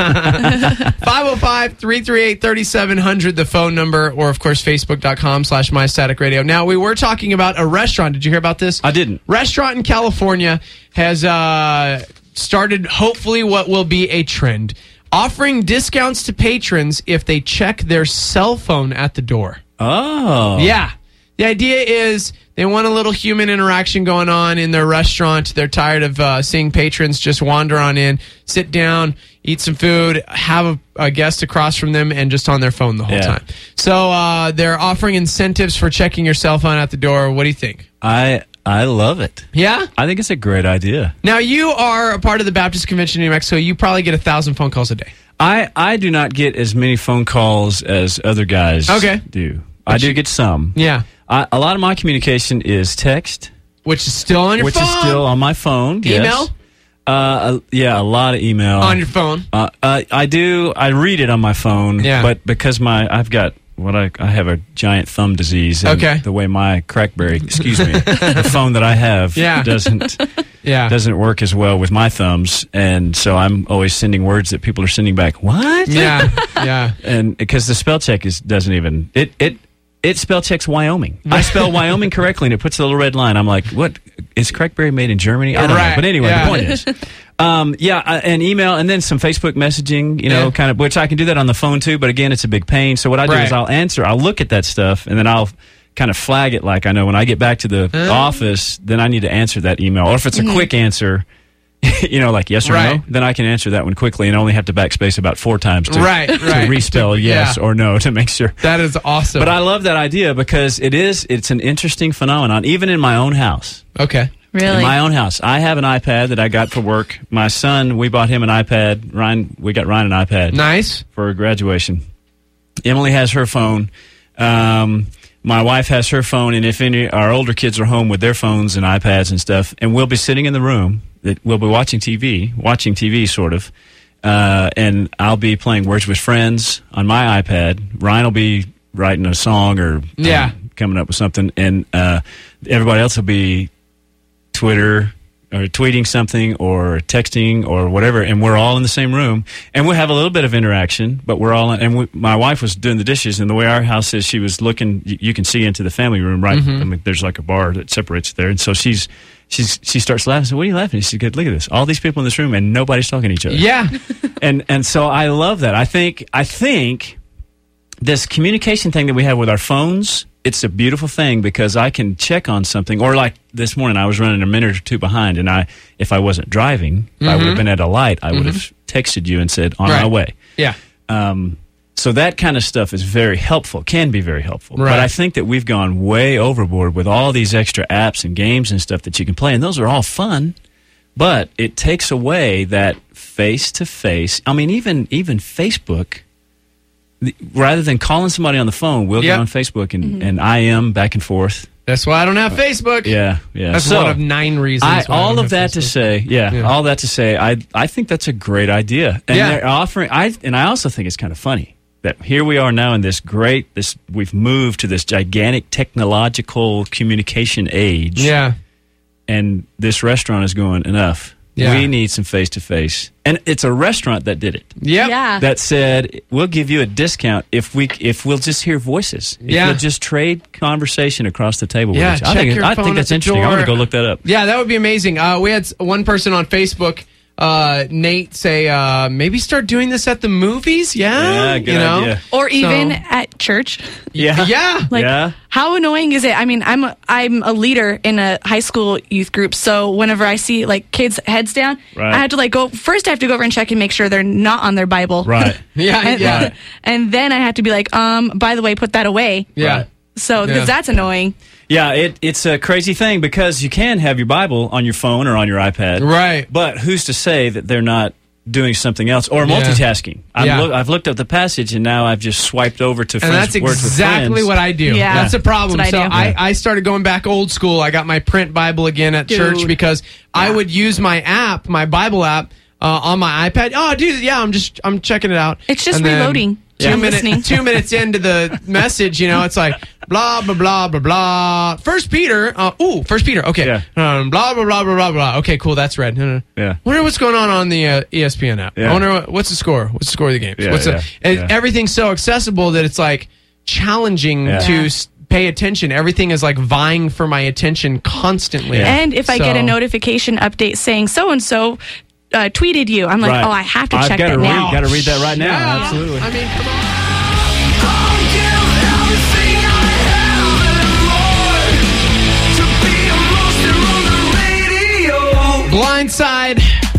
five oh five, three three eight, three seven zero zero, the phone number, or of course, facebook.com slash my static radio. Now, we were talking about a restaurant. Did you hear about this? I didn't. Restaurant in California has uh, started, hopefully, what will be a trend. Offering discounts to patrons if they check their cell phone at the door. Oh. Yeah. The idea is they want a little human interaction going on in their restaurant. They're tired of uh, seeing patrons just wander on in, sit down, eat some food, have a, a guest across from them, and just on their phone the whole Yeah. time. So uh, they're offering incentives for checking your cell phone at the door. What do you think? I I love it. Yeah? I think it's a great idea. Now, you are a part of the Baptist Convention in New Mexico. You probably get a thousand phone calls a day. I, I do not get as many phone calls as other guys Okay. do. I do you- get some. Yeah. I, a lot of my communication is text, Which is still on your which phone. is still on my phone. yes. Email? Uh, uh, yeah, a lot of email On your phone. Uh, uh, I do. I read it on my phone. Yeah. But because my I've got what I I have a giant thumb disease. And Okay. The way my Crackberry, excuse me, the phone that I have Yeah. doesn't Yeah. doesn't work as well with my thumbs, and so I'm always sending words that people are sending back. What? Yeah. Yeah. And because the spell check is doesn't even it it. It spell checks Wyoming. I spell Wyoming correctly, and it puts a little red line. I'm like, "What is Crackberry made in Germany?" I don't know. Right, But anyway, yeah. the point is, um, yeah, uh, and email, and then some Facebook messaging. You know, Yeah. kind of, which I can do that on the phone too. But again, it's a big pain. So what I do Right. is I'll answer. I'll look at that stuff, and then I'll kind of flag it. Like I know when I get back to the office, then I need to answer that email. Or if it's a quick answer, you know, like yes or Right. no, then I can answer that one quickly and only have to backspace about four times to, Right, to right. respell To- yes yeah. or no to make sure. That is awesome. But I love that idea because it is, it's an interesting phenomenon, even in my own house. Okay. Really? In my own house. I have an iPad that I got for work. My son, we bought him an iPad. Ryan, we got Ryan an iPad Nice. for graduation. Emily has her phone. Um, my wife has her phone, and if any our older kids are home with their phones and iPads and stuff, and we'll be sitting in the room, that we'll be watching T V, watching T V sort of, uh, and I'll be playing Words with Friends on my iPad. Ryan will be writing a song or um, Yeah. coming up with something, and uh, everybody else will be Twitter or tweeting something or texting or whatever, and we're all in the same room, and we'll have a little bit of interaction, but we're all in, and we, my wife was doing the dishes, and the way our house is, she was looking, you, you can see into the family room, right? I mean, there's like a bar that separates there, and so she's she's she starts laughing. So what are you laughing? She said, look at this, all these people in this room, and nobody's talking to each other. Yeah. and and so I love that. I think I think this communication thing that we have with our phones, it's a beautiful thing because I can check on something. Or like this morning, I was running a minute or two behind, and I, if I wasn't driving, if I would have been at a light, I would have texted you and said, on Right. my way. Yeah. Um, so that kind of stuff is very helpful, can be very helpful. Right. But I think that we've gone way overboard with all these extra apps and games and stuff that you can play, and those are all fun. But it takes away that face-to-face. I mean, even even Facebook, the, rather than calling somebody on the phone, we'll Yep. get on Facebook and, and I M back and forth. That's why I don't have Facebook. Yeah, yeah. That's So, one of nine reasons. I, why I all don't of have that to Facebook. say, yeah, Yeah. all that to say, I I think that's a great idea, and Yeah. they're offering. I and I also think it's kind of funny that here we are now in this great this we've moved to this gigantic technological communication age, Yeah. and this restaurant is going enough. Yeah. We need some face to face, and it's a restaurant that did it. Yep. Yeah. That said, we'll give you a discount if we if we'll just hear voices. If Yeah. you'll just trade conversation across the table. Yeah, with us. I check think, your I phone think at that's the interesting. I'm door. going to go look that up. Yeah, that would be amazing. Uh, we had s- one person on Facebook, uh, Nate, say uh, maybe start doing this at the movies. Yeah, Yeah, good you know? idea. Or even So- at church. Yeah, Yeah. Like, Yeah. how annoying is it? I mean, I'm a, I'm a leader in a high school youth group, so whenever I see like kids heads down, Right. I have to like go first. I have to go over and check and make sure they're not on their Bible. Right. Yeah, and, yeah, and then I have to be like, um, by the way, put that away. yeah. Right. So because Yeah. that's annoying. Yeah, it, it's a crazy thing because you can have your Bible on your phone or on your iPad. Right. But who's to say that they're not doing something else or Yeah. multitasking? I'm Yeah. look, I've looked up the passage and now I've just swiped over to And friends, that's words with exactly friends. what I do. Yeah. That's the problem. That's so what I I, do. I started going back old school. I got my print Bible again at Dude. church because I Yeah. would use my app, my Bible app, uh, on my iPad. Oh, dude, yeah, I'm just I'm checking it out. It's just And then reloading. Two, Yeah. minute, Listening. two minutes into the message, you know, it's like blah blah blah blah blah. First Peter, uh, ooh, First Peter. Okay, Yeah. um, blah blah blah blah blah blah. Okay, cool, that's read. No, no, no. Yeah. Wonder what's going on on the uh, E S P N app. Yeah. I wonder what, what's the score. What's the score of the games? Yeah, what's yeah, the, and yeah. everything's so accessible that it's like challenging Yeah. to s- pay attention. Everything is like vying for my attention constantly. Yeah. And if I get So- a notification update saying so and so tweeted you, I'm like, Right. oh, I have to I've check gotta that read- now. gotta read that right now. Yeah. Absolutely. I mean, come on. Blindside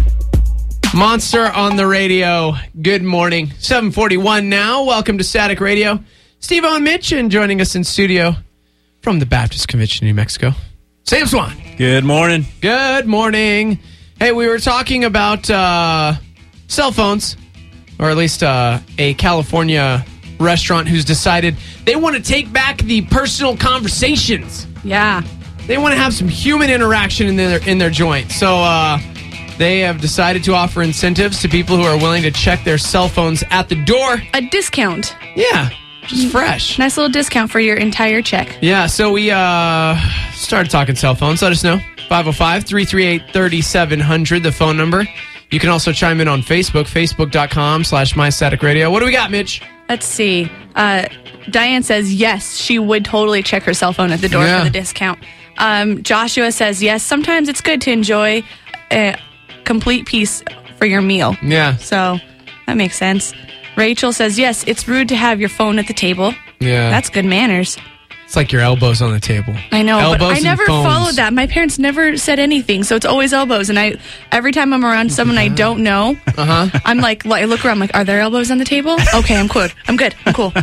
Monster on the radio. Good morning. seven forty-one now. Welcome to Static Radio. Steve O and Mitch and joining us in studio from the Baptist Convention, New Mexico. Sam Swan. Good morning. Good morning. Hey, we were talking about uh, cell phones, or at least uh, a California restaurant who's decided they want to take back the personal conversations. Yeah. They want to have some human interaction in their in their joint. So uh, they have decided to offer incentives to people who are willing to check their cell phones at the door. A discount. Yeah, just fresh. Nice little discount for your entire check. Yeah, so we uh, started talking cell phones. Let us know. five oh five, three three eight, three seven zero zero, the phone number. You can also chime in on Facebook, facebook.com slash mystaticradio. What do we got, Mitch? Let's see. Uh, Diane says yes, she would totally check her cell phone at the door Yeah. for the discount. Um, Joshua says yes, sometimes it's good to enjoy a complete piece for your meal. Yeah. So that makes sense. Rachel says yes, it's rude to have your phone at the table. Yeah. That's good manners. It's like your elbows on the table. I know, Elbows but I and never phones. followed that. My parents never said anything, so it's always elbows. And I, every time I'm around someone I don't know, Uh-huh. I'm like, I look around, like, are there elbows on the table? Okay, I'm good. I'm good. I'm cool.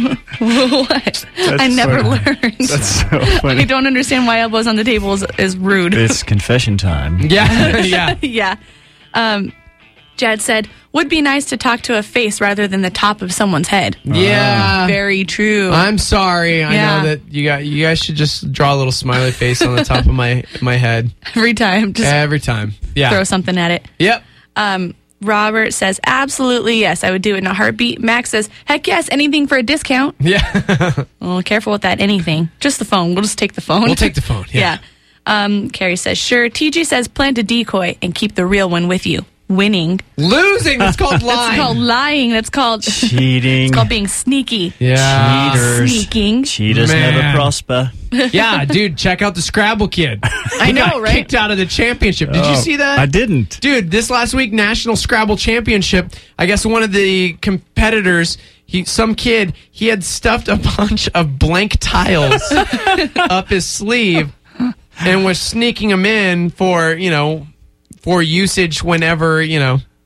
What? I never so- learned. That's so I funny. don't understand why elbows on the table is, is rude. It's confession time. Yeah, yeah. yeah. Um, Jad said, would be nice to talk to a face rather than the top of someone's head. Yeah. Very true. I'm sorry. I Yeah. know that you got you guys should just draw a little smiley face on the top of my my head Every time, just every time. Yeah. throw something at it. Yep. Um, Robert says, absolutely yes, I would do it in a heartbeat. Max says, heck yes, anything for a discount. Yeah. Well, careful with that anything. Just the phone. We'll just take the phone. We'll take the phone. Yeah. Yeah. Um, Carrie says, sure. T J says, plant a decoy and keep the real one with you. Winning. Losing. That's called lying. That's called lying. That's called, Cheating. it's called being sneaky. yeah. Cheaters. Sneaking. Cheaters Man. never prosper. Yeah, dude, check out the Scrabble kid. I He know, got right? kicked out of the championship. Did you Oh, see that? I didn't. Dude, this last week, National Scrabble Championship, I guess one of the competitors, he some kid, he had stuffed a bunch of blank tiles up his sleeve and was sneaking them in for, you know, for usage whenever, you know,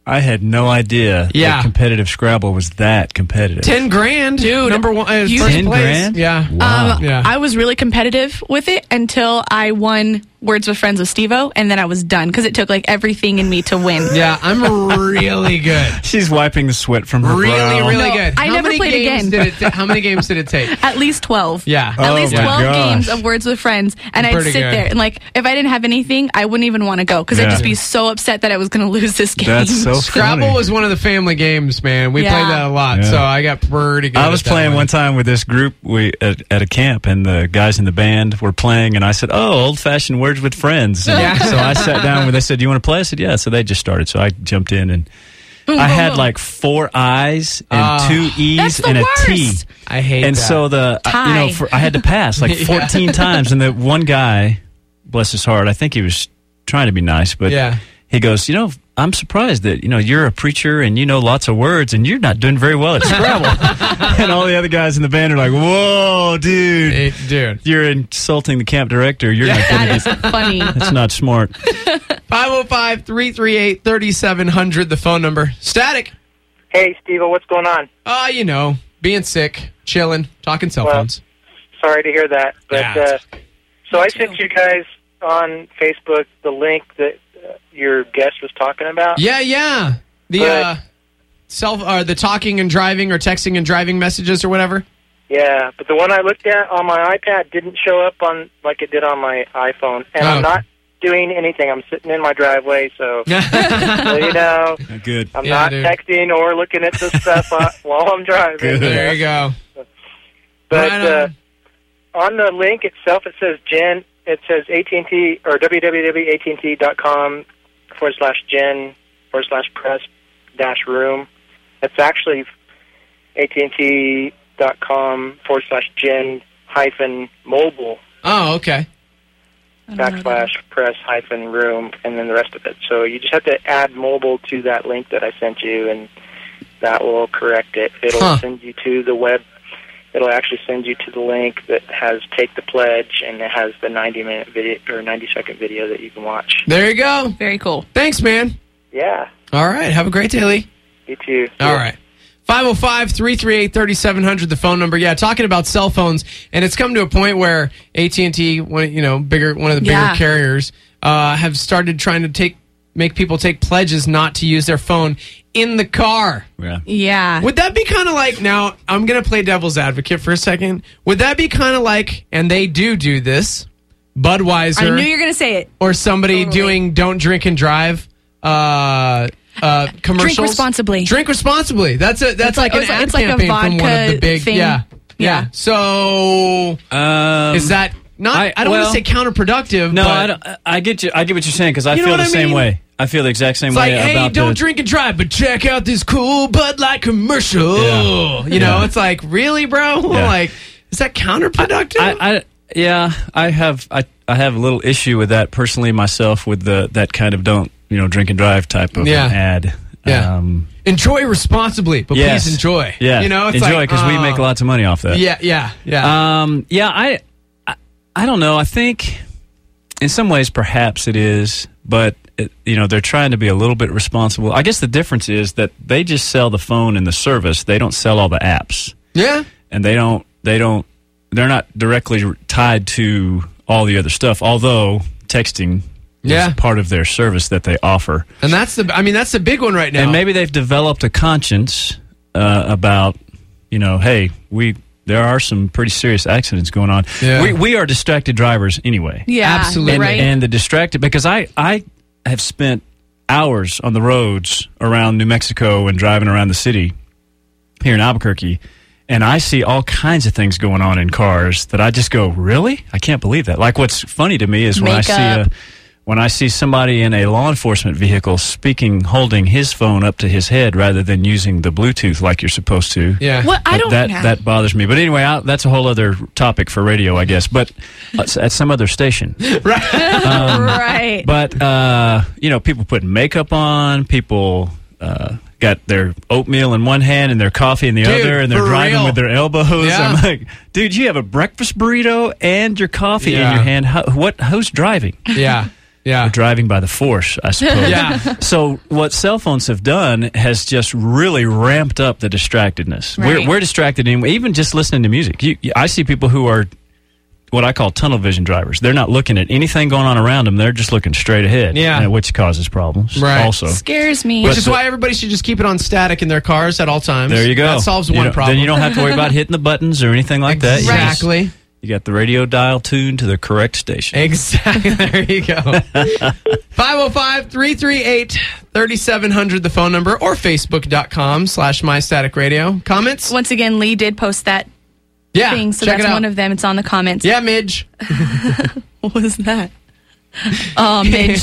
I had no idea Yeah. that competitive Scrabble was that competitive. Ten grand, Dude, Number one, uh, you- first Ten place. grand? Yeah. Wow. Um, Yeah. I was really competitive with it until I won Words with Friends with Steve-O, and then I was done because it took like everything in me to win. Yeah, I'm really good. She's wiping the sweat from her Really, brow. really No, good. I how never many played games again. Did it ta- how many games did it take? At least twelve. Yeah. At Oh least my twelve gosh. games of Words with Friends, and I'd Pretty sit good. there and like if I didn't have anything, I wouldn't even want to go because Yeah. I'd just be so upset that I was going to lose this game. That's so Scrabble funny. was one of the family games, man. We Yeah. played that a lot, Yeah. so I got pretty good. I was at that playing one time with this group we at, at a camp, and the guys in the band were playing, and I said, "Oh, old-fashioned Words with Friends." And Yeah. So I sat down with. They said, "Do you want to play?" I said, "Yeah." So they just started. So I jumped in, and Boom, I boom, had boom. like four I's and Ah. two E's That's the and a T. worst. I hate And that. so the uh, you know Tie. for, I had to pass like Yeah. fourteen times, and the one guy, bless his heart, I think he was trying to be nice, but Yeah. he goes, you know, I'm surprised that you know you're a preacher and you know lots of words, and you're not doing very well at Scrabble. And all the other guys in the band are like, "Whoa, dude, Hey, dude. you're insulting the camp director. You're not That going is to funny. That's not smart." five oh five, three three eight, three seven zero zero, the phone number. Static. Hey, Steve, what's going on? Uh, you know, being sick, chilling, talking cell Well, phones. Sorry to hear that. But Yeah. uh, so I sent you guys on Facebook the link that uh, your guest was talking about. Yeah, yeah. The But- uh, self, uh, the talking and driving or texting and driving messages or whatever. Yeah, but the one I looked at on my iPad didn't show up on like it did on my iPhone, and Oh. I'm not doing anything. I'm sitting in my driveway, so, so you know, Good. I'm Yeah, not dude. texting or looking at the stuff uh, while I'm driving. Good. There you go. But Right uh, on. on the link itself, it says Jen. It says A T and T or www.att.com forward slash Jen forward slash press dash room. It's actually att.com forward slash Jen hyphen mobile Oh, okay. backslash press hyphen room, and then the rest of it. So you just have to add mobile to that link that I sent you, and that will correct it. It'll Huh. send you to the web. It'll actually send you to the link that has Take the Pledge, and it has the ninety minute video or ninety second video that you can watch. There you go. Very cool. Thanks, man. Yeah, All right. Have a great day, Lee. you too. All right. five oh five, three three eight, three seven zero zero, the phone number. Yeah, talking about cell phones, and it's come to a point where A T and T, one you know, bigger one of the bigger Yeah. carriers, uh, have started trying to take make people take pledges not to use their phone in the car. Yeah. Yeah. Would that be kind of like, now I'm going to play devil's advocate for a second. Would that be kind of like, and they do do this, Budweiser I knew you were going to say it. or somebody Totally. doing don't drink and drive uh, uh, commercials? Drink responsibly. Drink responsibly. That's a that's It's like, like- an it's ad like- it's like a campaign from one of the vodka big thing. yeah, yeah. Yeah. So Um, is that not? I, I- don't well, want to say counterproductive. No, but I, don't, I get you. I get what you're saying because I You know feel what the I same mean? way. I feel the exact same It's way like, hey, about don't the, drink and drive, but check out this cool Bud Light commercial. Yeah. You know, Yeah. it's like, really, bro? Yeah. Like, is that counterproductive? I, I yeah, I have I, I have a little issue with that personally myself with the that kind of don't you know drink and drive type of Yeah. an ad. Yeah. Um, enjoy responsibly, but yes. please enjoy. Yeah. You know, it's enjoy like, because we uh, make lots of money off that. Yeah, yeah, yeah. Um, yeah, I, I, I don't know. I think in some ways perhaps it is, but it, you know they're trying to be a little bit responsible. I guess the difference is that they just sell the phone and the service. They don't sell all the apps, yeah. and they don't. They don't. They're not directly tied to all the other stuff. Although texting Yeah. is part of their service that they offer, And that's the, I mean, that's the big one right now. and maybe they've developed a conscience uh, about you know, hey, we. There are some pretty serious accidents going on. Yeah. We we are distracted drivers anyway. Yeah. Absolutely. and, Right. and the distracted because I I have spent hours on the roads around New Mexico and driving around the city here in Albuquerque, and I see all kinds of things going on in cars that I just go, really? I can't believe that. Like what's funny to me is when I see a Makeup. when I see somebody in a law enforcement vehicle speaking, holding his phone up to his head rather than using the Bluetooth like you're supposed to. yeah. What? I don't that yeah. that bothers me. But anyway, I, that's a whole other topic for radio, I guess. But uh, at some other station. right. But uh, you know, people putting makeup on. People uh, got their oatmeal in one hand and their coffee in the Dude, other, and they're for driving real. with their elbows. Yeah. I'm like, dude, you have a breakfast burrito and your coffee in Yeah. your hand. How, what? Who's driving? Yeah. Yeah. We're driving by the force, I suppose. Yeah. So what cell phones have done has just really ramped up the distractedness. Right. We're, we're distracted, in, even just listening to music. You, you- I see people who are what I call tunnel vision drivers. They're not looking at anything going on around them. They're just looking straight ahead, Yeah. uh, which causes problems Right. also. Scares me. Which But is the- why everybody should just keep it on static in their cars at all times. There you go. That solves You one don't- problem. Then you don't have to worry about hitting the buttons or anything like that. You just- Exactly. You got the radio dial tuned to the correct station. Exactly. There you go. five oh five, three three eight, three seven zero zero, the phone number, or facebook.com slash mystaticradio. Comments? Once again, Lee did post that Yeah. thing, so check that's it out. one of them. It's on the comments. Yeah, Midge. What was that? Oh, Midge.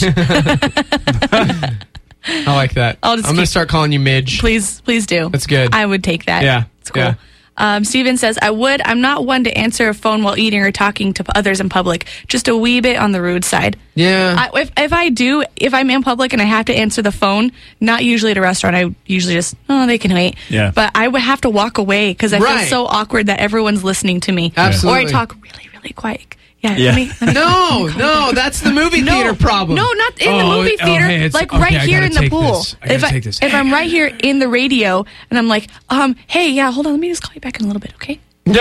I like that. I'll just I'm going keep- to start calling you Midge. Please, please do. That's good. I would take that. Yeah, It's cool. yeah. Um, Steven says, I would. I'm not one to answer a phone while eating or talking to others in public. Just a wee bit on the rude side. Yeah. I, if, if I do, if I'm in public and I have to answer the phone, not usually at a restaurant, I usually just, oh, they can wait. Yeah. But I would have to walk away because I Right. feel so awkward that everyone's listening to me. Absolutely. Or I talk really, really quiet. Yeah. Yeah. Let me, let me, no, no, that's the movie No, theater problem. No, not in the Oh, movie oh, theater. hey, it's- like okay, right I here gotta in the take pool. this. I gotta if I, take this. if I'm right here in the radio and I'm like, um, hey, yeah, hold on, let me just call you back in a little bit, okay?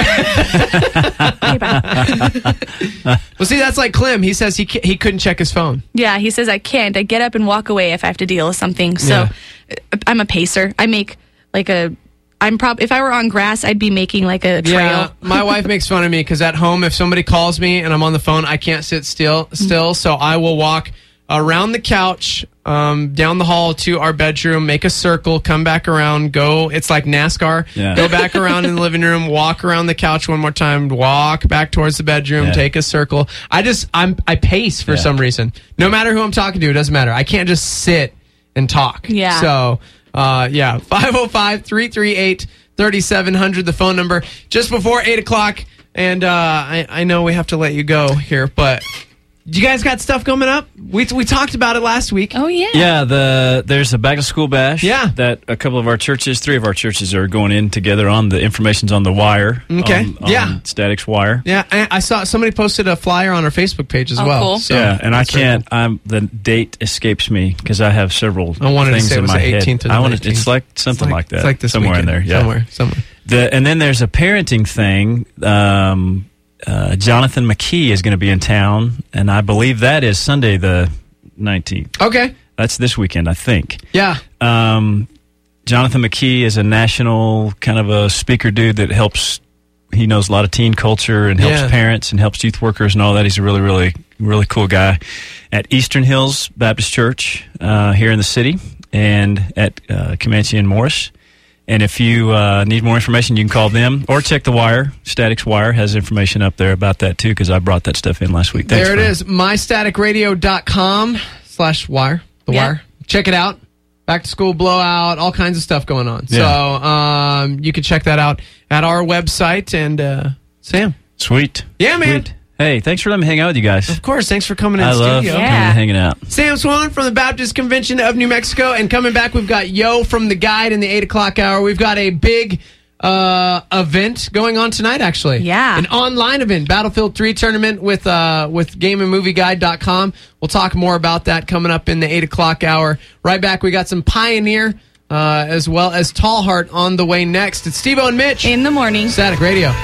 Okay, bye. Well, see, that's like Clem. He says he ca- he couldn't check his phone. Yeah, he says I can't. I get up and walk away if I have to deal with something. So Yeah. uh, I'm a pacer. I make like a. I'm prob. If I were on grass, I'd be making like a trail. Yeah, my wife makes fun of me because at home, if somebody calls me and I'm on the phone, I can't sit still. Still, so I will walk around the couch, um, down the hall to our bedroom, make a circle, come back around, go. It's like NASCAR. Yeah. Go back around in the living room, walk around the couch one more time, walk back towards the bedroom, Yeah. take a circle. I just I'm I pace for Yeah. some reason. No matter who I'm talking to, it doesn't matter. I can't just sit and talk. Yeah. So, uh, yeah, five oh five, three three eight, three seven zero zero, the phone number. Just before eight o'clock, and uh, I, I know we have to let you go here, but you guys got stuff coming up? We, we talked about it last week. Oh yeah. Yeah, the there's a back to school bash. Yeah. that a couple of our churches, three of our churches, are going in together on. The information's on the wire. Okay. on, on Yeah. Statics Wire. Yeah, I, I saw somebody posted a flyer on our Facebook page as Oh, well. cool. So yeah, and I that's very can't. I'm the date escapes me because I have several I wanted to things say it in was my the head. eighteenth or the I wanted. nineteenth. It's like It's something like, that. It's like this somewhere weekend. in there. Yeah. Somewhere, somewhere. The, and then there's a parenting thing. Um, uh, Jonathan McKee is going to be in town, and I believe that is Sunday the nineteenth. Okay. That's this weekend, I think. Yeah. Um, Jonathan McKee is a national kind of a speaker dude that helps. He knows a lot of teen culture and helps Yeah. parents and helps youth workers and all that. He's a really, really, really cool guy at Eastern Hills Baptist Church uh, here in the city and at uh, Comanche and Morris. And if you uh, need more information, you can call them or check the Wire. Statics Wire has information up there about that too because I brought that stuff in last week. Thanks there it for- is. mystaticradio.com slash wire. The Yeah. wire. Check it out. Back to school blowout, all kinds of stuff going on. Yeah. So um, you can check that out at our website. And uh, Sam. Sweet. Yeah, man. Sweet. Hey, thanks for letting me hang out with you guys. Of course, thanks for coming in I the love studio. coming Yeah. and hanging out. Sam Swan from the Baptist Convention of New Mexico. And coming back, we've got Yo from The Guide in the eight o'clock hour. We've got a big uh, event going on tonight, actually. Yeah. An online event, Battlefield three tournament with uh, with game and movie guide dot com. We'll talk more about that coming up in the eight o'clock hour. Right back, we got some Pioneer uh, as well as Tall Heart on the way next. It's Steve-O and Mitch. In the morning. Static Radio.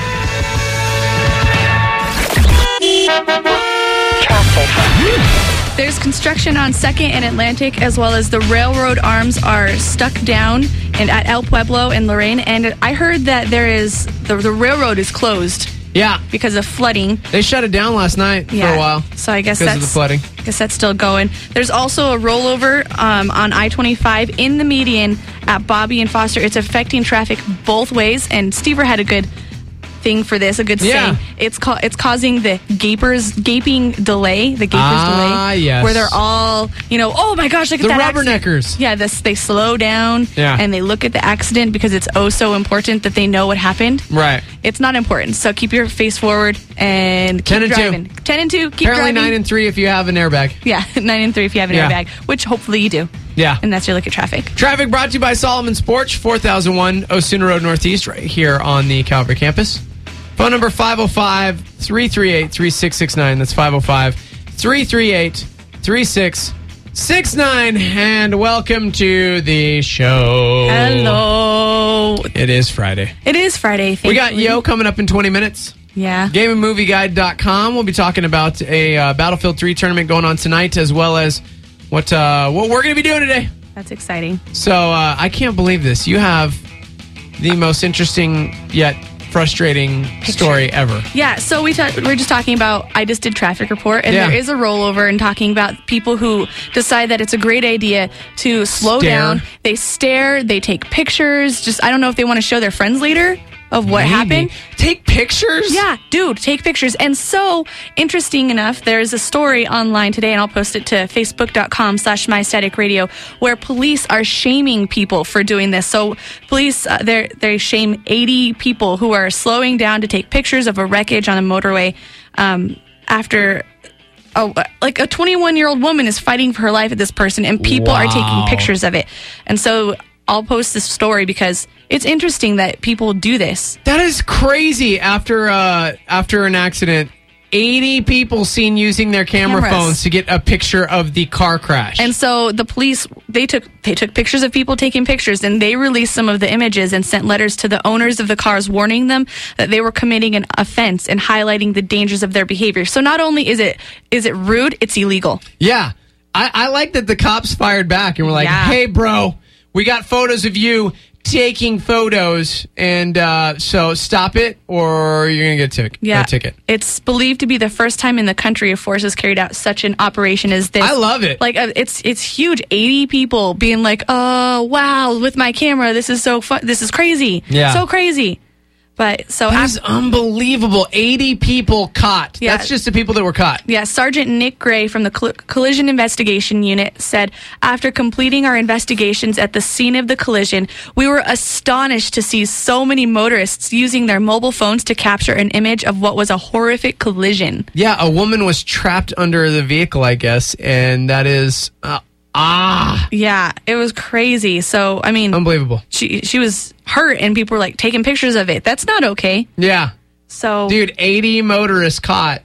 There's construction on second and Atlantic, as well as the railroad arms are stuck down and at El Pueblo in Lorain. And I heard that there is the, the railroad is closed Yeah. because of flooding. They shut it down last night Yeah. for a while. So I guess because that's of the flooding. I guess that's still going. There's also a rollover um, on I twenty-five in the median at Bobby and Foster. It's affecting traffic both ways. And Stever had a good thing for this, a good Yeah. saying. It's ca- it's causing the gapers gaping delay, the gapers Ah, delay, yes. where they're all, you know, oh my gosh, look The at that accident. rubberneckers. Yeah, this they slow down Yeah. and they look at the accident because it's oh so important that they know what happened. Right. It's not important, so keep your face forward and keep ten and driving. two. Ten and two. Keep Apparently driving. nine and three if you have an airbag. Yeah, nine and three if you have an Yeah. airbag, which hopefully you do. Yeah. And that's your look at traffic. Traffic brought to you by Solomon Sports, four thousand one Osuna Road Northeast, right here on the Calvary campus. Phone number five oh five, three three eight, three six six nine. That's five oh five, three three eight, three six six nine, and welcome to the show. Hello. It is Friday. It is Friday. We got thankfully. Yo coming up in twenty minutes. Yeah. game and movie guide dot com. We'll be talking about a uh, Battlefield three tournament going on tonight, as well as what uh, what we're going to be doing today. That's exciting. So uh, I can't believe this. You have the most interesting yet frustrating story ever. Yeah, so we ta- we're just talking about, I just did traffic report, and Yeah. there is a rollover and talking about people who decide that it's a great idea to slow Stare. down. They stare, they take pictures. Just, I don't know if they want to show their friends later of what Maybe. happened. Take pictures? Yeah, dude, take pictures. And so, interesting enough, there's a story online today, and I'll post it to facebook.com slash mystaticradio, where police are shaming people for doing this. So, police, uh, they they shame eighty people who are slowing down to take pictures of a wreckage on a motorway um, after... Oh, like a twenty-one-year-old woman is fighting for her life at this person, and people are taking Wow. pictures of it. And so, I'll post this story because it's interesting that people do this. That is crazy. After uh, after an accident, eighty people seen using their camera Cameras. phones to get a picture of the car crash. And so the police, they took they took pictures of people taking pictures, and they released some of the images and sent letters to the owners of the cars warning them that they were committing an offense and highlighting the dangers of their behavior. So not only is it is it rude, it's illegal. yeah, I, I like that the cops fired back and were like, Yeah. hey, bro, we got photos of you taking photos, and uh, so stop it or you're going to get a, tic- Yeah, a ticket. It's believed to be the first time in the country a force has carried out such an operation as this. I love it. Like uh, it's it's huge. eighty people being like, "Oh wow, with my camera, this is so fun. This is crazy. Yeah. so crazy." But so That af- is unbelievable. eighty people caught. Yeah. That's just the people that were caught. Yeah, Sergeant Nick Gray from the Col- Collision Investigation Unit said, after completing our investigations at the scene of the collision, we were astonished to see so many motorists using their mobile phones to capture an image of what was a horrific collision. Yeah, a woman was trapped under the vehicle, I guess, and that is uh, ah Yeah, it was crazy. So, I mean, unbelievable. she she was hurt, and people were like taking pictures of it. That's not okay. Yeah, So, dude, eighty motorists caught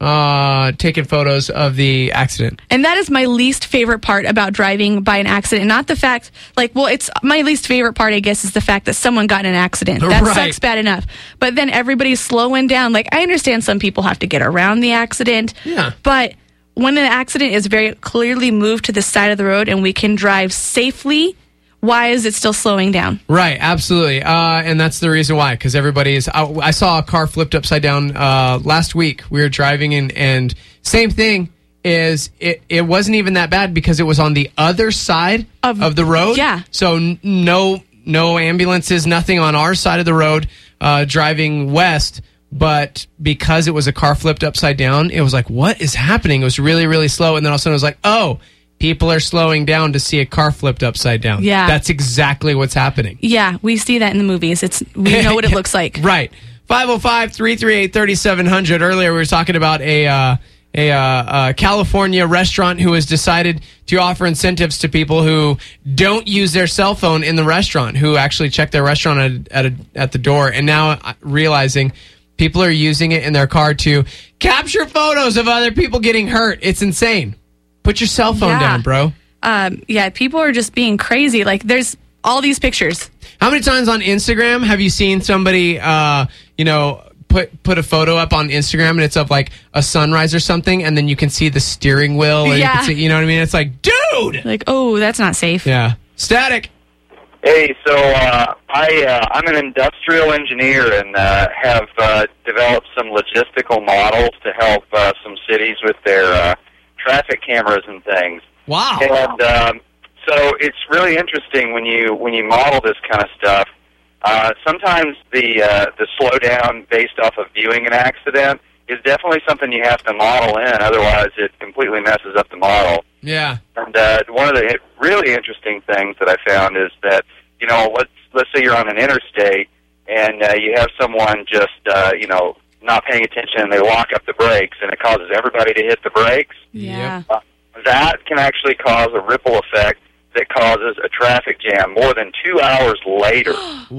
uh, taking photos of the accident. and that is my least favorite part about driving by an accident. Not the fact, like, well, it's my least favorite part, I guess, is the fact that someone got in an accident. That Right. sucks bad enough. But then everybody's slowing down. Like, I understand some people have to get around the accident. Yeah. But when an accident is very clearly moved to the side of the road and we can drive safely, why is it still slowing down? Right, absolutely, uh, and that's the reason why. Because everybody is. I, I saw a car flipped upside down uh, last week. We were driving, and, and same thing is it. It wasn't even that bad because it was on the other side of, Of- the road. yeah. So n- no, no ambulances, nothing on our side of the road. Uh, driving west. But because it was a car flipped upside down, it was like, what is happening? It was really, really slow. And then all of a sudden it was like, oh, people are slowing down to see a car flipped upside down. Yeah. That's exactly what's happening. Yeah, we see that in the movies. It's we know what it looks like. Right. five oh five, three three eight, three seven zero zero. Earlier we were talking about a uh, a uh, uh, California restaurant who has decided to offer incentives to people who don't use their cell phone in the restaurant, who actually check their restaurant at, at, a, at the door, and now uh, realizing people are using it in their car to capture photos of other people getting hurt. It's insane. Put your cell phone Yeah. down, bro. Um, yeah, people are just being crazy. Like, there's all these pictures. How many times on Instagram have you seen somebody, uh, you know, put put a photo up on Instagram and it's of like a sunrise or something, and then you can see the steering wheel, and you, Yeah. can see, you know what I mean? It's like, dude. Like, oh, that's not safe. Yeah, static. Hey, so uh, I uh, I'm an industrial engineer and uh, have uh, developed some logistical models to help uh, some cities with their uh, traffic cameras and things. Wow. And um, so it's really interesting when you when you model this kind of stuff. Uh, sometimes the uh, the slowdown based off of viewing an accident is definitely something you have to model in. Otherwise, it completely messes up the model. Yeah. And uh, one of the really interesting things that I found is that, you know, let's let's say you're on an interstate and uh, you have someone just, uh, you know, not paying attention and they lock up the brakes and it causes everybody to hit the brakes. Yeah. Uh, that can actually cause a ripple effect that causes a traffic jam more than two hours later.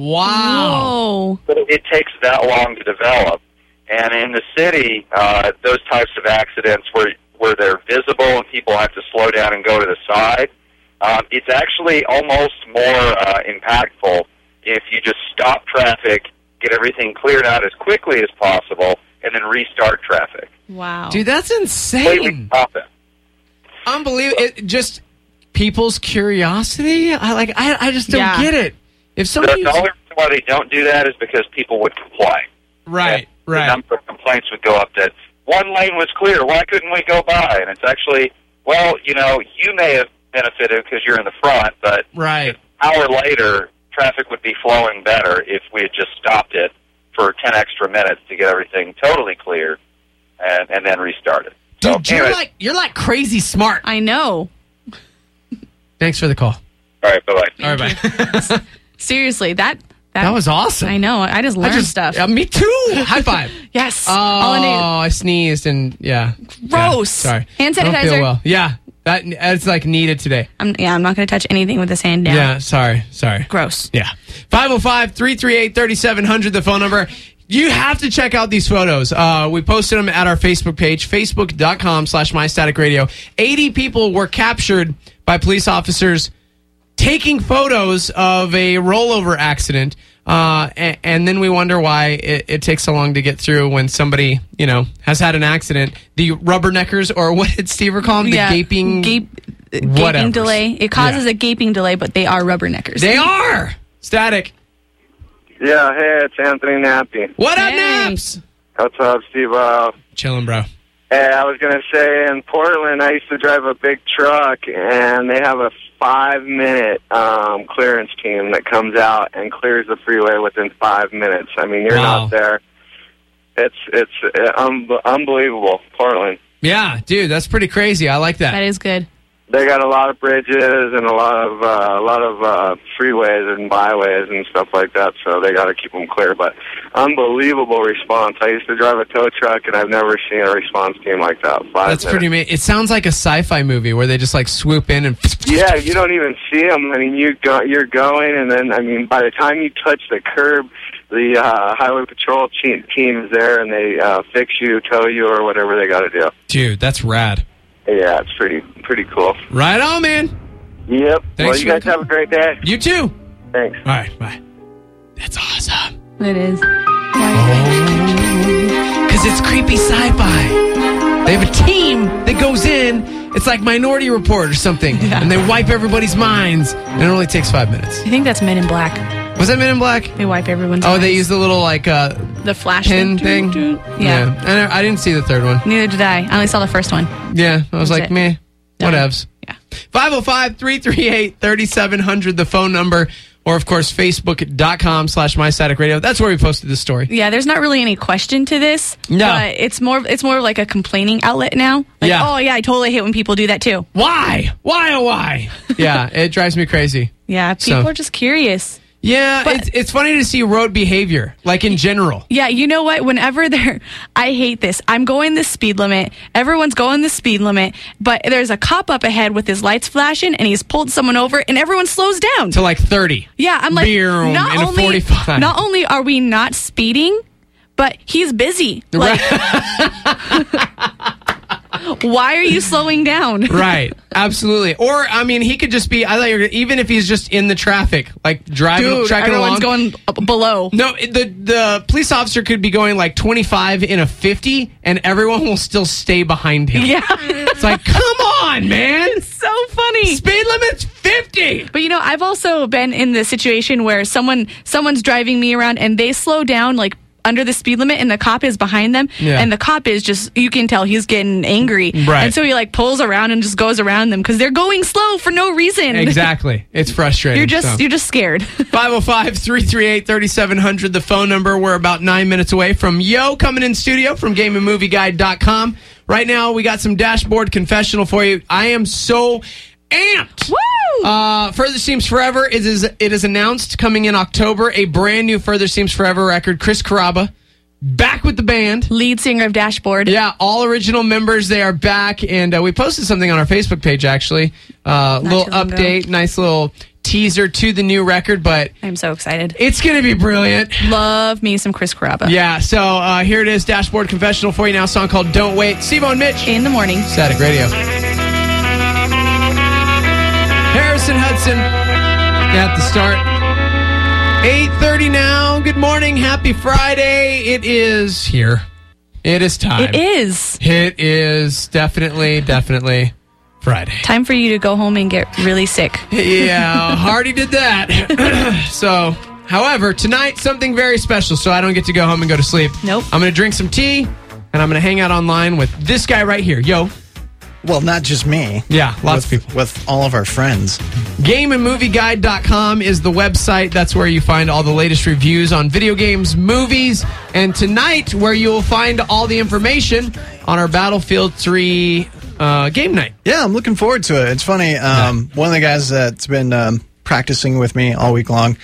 Wow. Whoa. But it takes that long to develop. And in the city, uh, those types of accidents where where they're visible and people have to slow down and go to the side. Um, it's actually almost more uh, impactful if you just stop traffic, get everything cleared out as quickly as possible, and then restart traffic. Wow. Dude, that's Completely insane. stop it. Unbelievable. It, just people's curiosity. I like. I, I just don't Yeah. get it. If The, somebody, the only reason why they don't do that is because people would comply. right, And The right, number of complaints would go up that one lane was clear. Why couldn't we go by? And it's actually, well, you know, you may have benefited because you're in the front, but right. an hour later, traffic would be flowing better if we had just stopped it for ten extra minutes to get everything totally clear and, and then restart it. So, Dude, you're anyways, like you're like crazy smart. I know. Thanks for the call. all right, bye-bye. All right, bye. Seriously, that that, That was awesome. I know. I just I learned just stuff. Uh, me too. High five. Yes. Oh, All I need. I sneezed and yeah. Gross. Yeah, sorry. Hand I don't feel sanitizer. well. Yeah, that it's like needed today. I'm, yeah, I'm not going to touch anything with this hand down. Yeah, sorry, sorry. Gross. Yeah. five oh five, three three eight, three seven zero zero, the phone number. You have to check out these photos. Uh, we posted them at our Facebook page, facebook.com slash mystaticradio. eighty people were captured by police officers taking photos of a rollover accident. Uh, and, and then we wonder why it, it takes so long to get through when somebody, you know, has had an accident. The rubberneckers, or what did Steve call them? The Yeah. gaping... Gape, uh, gaping whatevers. delay. It causes Yeah. a gaping delay, but they are rubberneckers. They are! Static. Yeah, hey, it's Anthony Nappy. What up, Hey. Naps? What's up, Steve? Uh, Chilling, bro. hey, I was going to say, in Portland, I used to drive a big truck, and they have a five-minute um, clearance team that comes out and clears the freeway within five minutes. I mean, you're Wow. not there. It's it's uh, un- unbelievable, Portland. Yeah, dude, that's pretty crazy. I like that. That is good. They got a lot of bridges and a lot of uh, a lot of uh, freeways and byways and stuff like that, so they got to keep them clear. But unbelievable response. I used to drive a tow truck, and I've never seen a response team like that. Five That's minutes. pretty amazing. It sounds like a sci-fi movie where they just like swoop in and. Yeah, you don't even see them. I mean, you go, you're going, and then I mean, by the time you touch the curb, the uh, highway patrol team, team is there, and they uh, fix you, tow you, or whatever they got to do. Dude, that's rad. Yeah, it's pretty pretty cool. Right on, man. Yep. Thanks well, for you guys your- have a great day. You too. Thanks. All right, bye. That's awesome. It is. Because it's creepy sci-fi. They have a team that goes in. It's like Minority Report or something, Yeah. and they wipe everybody's minds, and it only takes five minutes. I think that's Men in Black. Was that Men in Black? They wipe everyone's Oh, minds. they use the little like uh, the flash pin thing. Doo, doo. Yeah. And I, I didn't see the third one. Neither did I. I only saw the first one. Yeah, I was That's like, it. meh, Yeah. whatevs. Yeah. five oh five, three three eight, three seven zero zero, the phone number, or of course, facebook.com slash mystaticradio. That's where we posted this story. Yeah, there's not really any question to this. No. But it's more it's more like a complaining outlet now. Like, Yeah. oh yeah, I totally hate when people do that too. Why? Why, oh, why? Yeah, it drives me crazy. Yeah, people So- are just curious. Yeah, But- it's, it's funny to see road behavior, like in general. Yeah, you know what? Whenever they're, I hate this. I'm going the speed limit. Everyone's going the speed limit, but there's a cop up ahead with his lights flashing, and he's pulled someone over, and everyone slows down. To like thirty. Yeah, I'm like, Boom, not in a only forty-five. not only are we not speeding, but he's busy. Like, why are you slowing down? Right, absolutely. Or, I mean, he could just be, I thought you were, even if he's just in the traffic, like driving, Dude, tracking everyone's along. going up below. No, the the police officer could be going like twenty-five in a fifty, and everyone will still stay behind him. Yeah, It's like, come on, man. so funny. Speed limit's fifty. But you know, I've also been in the situation where someone someone's driving me around and they slow down like under the speed limit and the cop is behind them Yeah. and the cop is just, you can tell he's getting angry. Right. And so he like pulls around and just goes around them because they're going slow for no reason. Exactly. It's frustrating. You're just so. you're just scared. five oh five, three three eight, three seven zero zero, the phone number. We're about nine minutes away from Yo coming in studio from game and movie guide dot com. Right now, we got some dashboard confessional for you. I am so amped. Woo! Uh, Further Seems Forever is, is it is announced coming in October, a brand new Further Seems Forever record. Chris Carrabba back with the band. Lead singer of Dashboard. Yeah, all original members, they are back, and uh, we posted something on our Facebook page, actually. Uh, Not little too long ago. update, nice little teaser to the new record, but I'm so excited. it's going to be brilliant. Love me some Chris Carrabba. Yeah, so uh, here it is, Dashboard Confessional for you now, a song called Don't Wait. Steve-O and Mitch. In the morning. Static Radio. Harrison Hudson at the start. eight thirty now. Good morning. Happy Friday. It is here. It is time. It is. It is definitely, definitely Friday. Time for you to go home and get really sick. Yeah, Hardy did that. So, however, tonight, something very special, so I don't get to go home and go to sleep. Nope. I'm going to drink some tea, and I'm going to hang out online with this guy right here. Yo. Well, not just me. Yeah, lots with, of people. With all of our friends. game and movie guide dot com is the website. That's where you find all the latest reviews on video games, movies, and tonight where you'll find all the information on our Battlefield three uh, game night. Yeah, I'm looking forward to it. It's funny. Um, yeah. One of the guys that's been um, practicing with me all week long,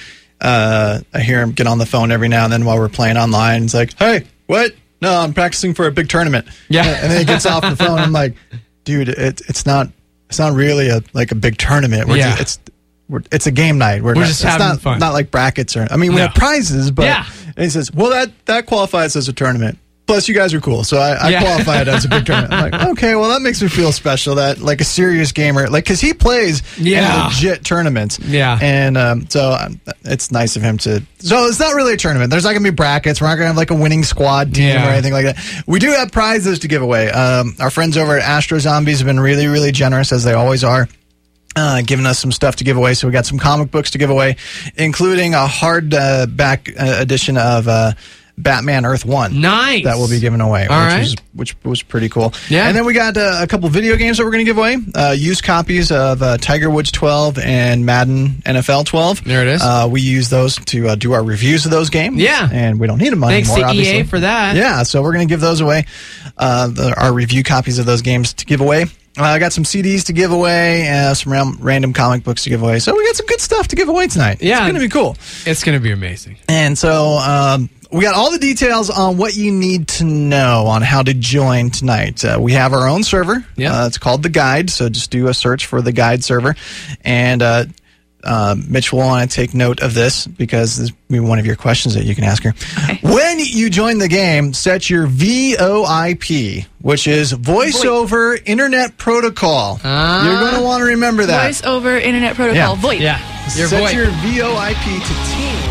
uh, I hear him get on the phone every now and then while we're playing online. It's like, hey, what? No, I'm practicing for a big tournament. Yeah. And then he gets off the phone. I'm like, dude, it, it's not it's not really a like a big tournament. We're yeah. just, it's we're, it's a game night. We're, we're not, just it's having not, fun. Not like brackets or I mean, we no. have prizes, but yeah. and he says, well, that that qualifies as a tournament. Plus, you guys are cool, so I, I yeah. qualified as a big tournament. I'm like, okay, well, that makes me feel special. That like a serious gamer, like because he plays yeah. in legit tournaments. Yeah, and um, so um, it's nice of him to. So it's not really a tournament. There's not going to be brackets. We're not going to have like a winning squad team yeah. or anything like that. We do have prizes to give away. Um, our friends over at Astro Zombies have been really, really generous as they always are. Uh, giving us some stuff to give away. So we got some comic books to give away, including a hardback uh, edition of uh, Batman Earth One. Nice. That will be given away, All which, right. was, which was pretty cool. Yeah. And then we got uh, a couple video games that we're going to give away. Uh, used copies of uh, Tiger Woods twelve and Madden N F L twelve. There it is. Uh, we use those to uh, do our reviews of those games. Yeah. And we don't need them Thanks anymore, to obviously. E A for that. Yeah, so we're going to give those away. Uh, the, our review copies of those games to give away. Uh, I got some C Ds to give away, uh, some ram- random comic books to give away. So we got some good stuff to give away tonight. Yeah. It's going to be cool. It's going to be amazing. And so um, we got all the details on what you need to know on how to join tonight. Uh, we have our own server. Yeah. Uh, it's called The Guide, so just do a search for The Guide server. And uh, uh, Mitch will want to take note of this because this will be one of your questions that you can ask her. Okay. When you join the game, set your V O I P, which is Voice over Internet Protocol. Uh, You're going to want to remember that. Voice over Internet Protocol. Yeah. VoIP. Yeah. Your set VoIP. your V O I P to team.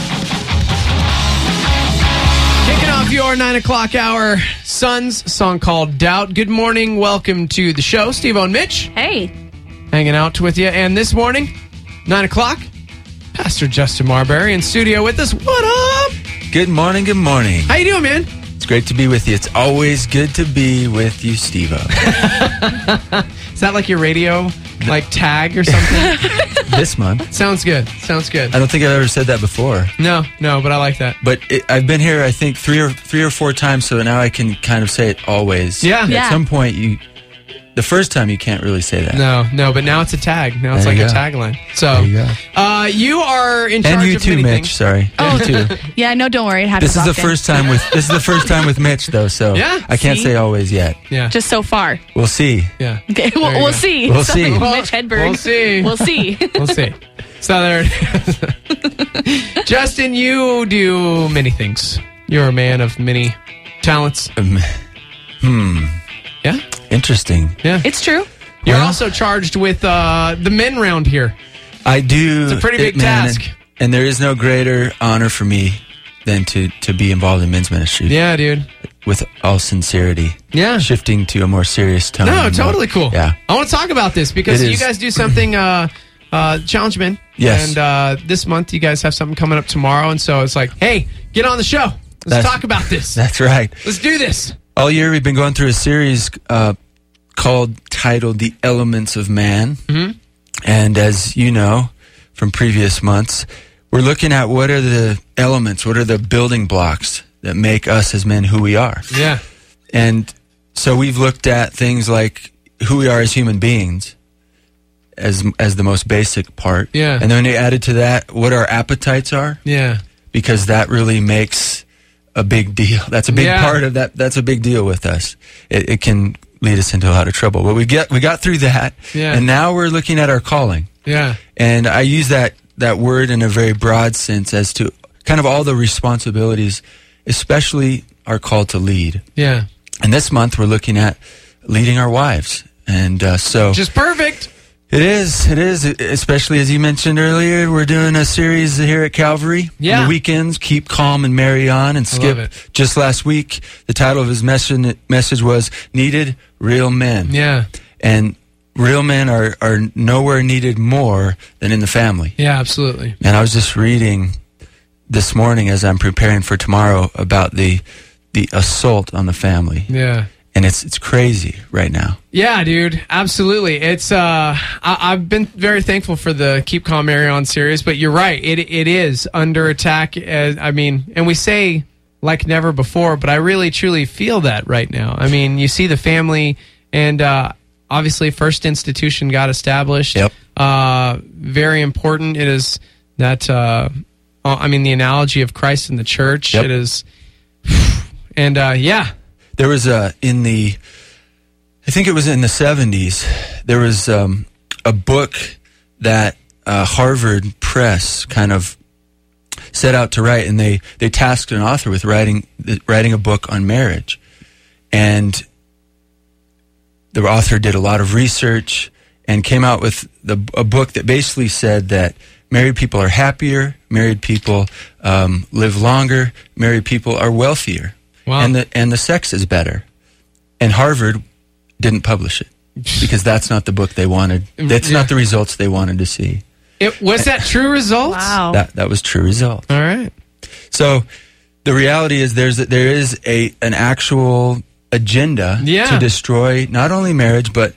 Kicking off your nine o'clock hour, Suns song called Doubt. Good morning. Welcome to the show. Steve-O and Mitch. Hey. Hanging out with you. And this morning, nine o'clock, Pastor Justin Marbury in studio with us. What up? Good morning, good morning. How you doing, man? It's great to be with you. It's always good to be with you, Steve-O. Is that like your radio like tag or something? This month. Sounds good. Sounds good. I don't think I've ever said that before. No, no, but I like that. But it, I've been here, I think, three or three or four times, so now I can kind of say it always. Yeah. At Yeah. some point, you, the first time, you can't really say that. No, no, but now it's a tag. Now it's There like you a go. tagline. So, There you go. uh, you are in charge And you of too, many Mitch. things. Sorry. Oh, You too. Yeah, no, don't worry. It happens This is the often. first time with this is the first time with Mitch, though. So Yeah. I can't See? say always yet. Yeah. Just so far. We'll see. Yeah. Okay, we'll, There you we'll go. see. We'll So, see. Mitch Hedberg. We'll see. We'll see. We'll see. So there it is. Justin, you do many things. You're a man of many talents. Um, hmm. Yeah? Interesting. Yeah. It's true. You're Well- also charged with uh, the men round here. I do. It's a pretty big it, man, task. And, and there is no greater honor for me than to, to be involved in men's ministry. Yeah, dude. With all sincerity. Yeah. Shifting to a more serious tone. No, and totally more- cool. Yeah. I want to talk about this because It you is. guys do something, uh, uh, Challenge Men. Yes. And uh, this month you guys have something coming up tomorrow. And so it's like, hey, get on the show. Let's That's- talk about this. That's right. Let's do this. All year we've been going through a series uh, called, titled The Elements of Man. Mm-hmm. And as you know from previous months, we're looking at what are the elements, what are the building blocks that make us as men who we are. Yeah. And so we've looked at things like who we are as human beings as as the most basic part. Yeah. And then we added to that what our appetites are, Yeah. because that really makes a big deal. That's a big Yeah. part of that. That's a big deal with us. It, it can lead us into a lot of trouble. But we get we got through that, Yeah. and now we're looking at our calling. Yeah. And I use that, that word in a very broad sense as to kind of all the responsibilities, especially our call to lead. Yeah. And this month we're looking at leading our wives. And uh, so... Just perfect. It is. It is. Especially as you mentioned earlier, we're doing a series here at Calvary. Yeah. On the weekends, Keep Calm and Marry On. And I love Skip, it. just last week, the title of his message, message was Needed Real Men. Yeah. And real men are, are nowhere needed more than in the family. Yeah, absolutely. And I was just reading this morning as I'm preparing for tomorrow about the the assault on the family. Yeah. And it's it's crazy right now. Yeah, dude, absolutely. It's uh, I, I've been very thankful for the Keep Calm, Marry On series, but you're right. It it is under attack. As, I mean, and we say like never before, but I really truly feel that right now. I mean, you see the family, and uh, obviously, First Institution got established. Yep. Uh, very important. It is that. Uh, I mean, the analogy of Christ and the church. Yep. It is, and uh, yeah. There was a, in the, I think it was in the seventies, there was um, a book that uh, Harvard Press kind of set out to write, and they, they tasked an author with writing writing a book on marriage. And the author did a lot of research and came out with the, a book that basically said that married people are happier, married people um, live longer, married people are wealthier. Wow. And the and the sex is better. And Harvard didn't publish it because that's not the book they wanted. That's Yeah. not the results they wanted to see. It was that true results? Wow. That that was true results. All right. So the reality is there's there is a an actual agenda Yeah. to destroy not only marriage, but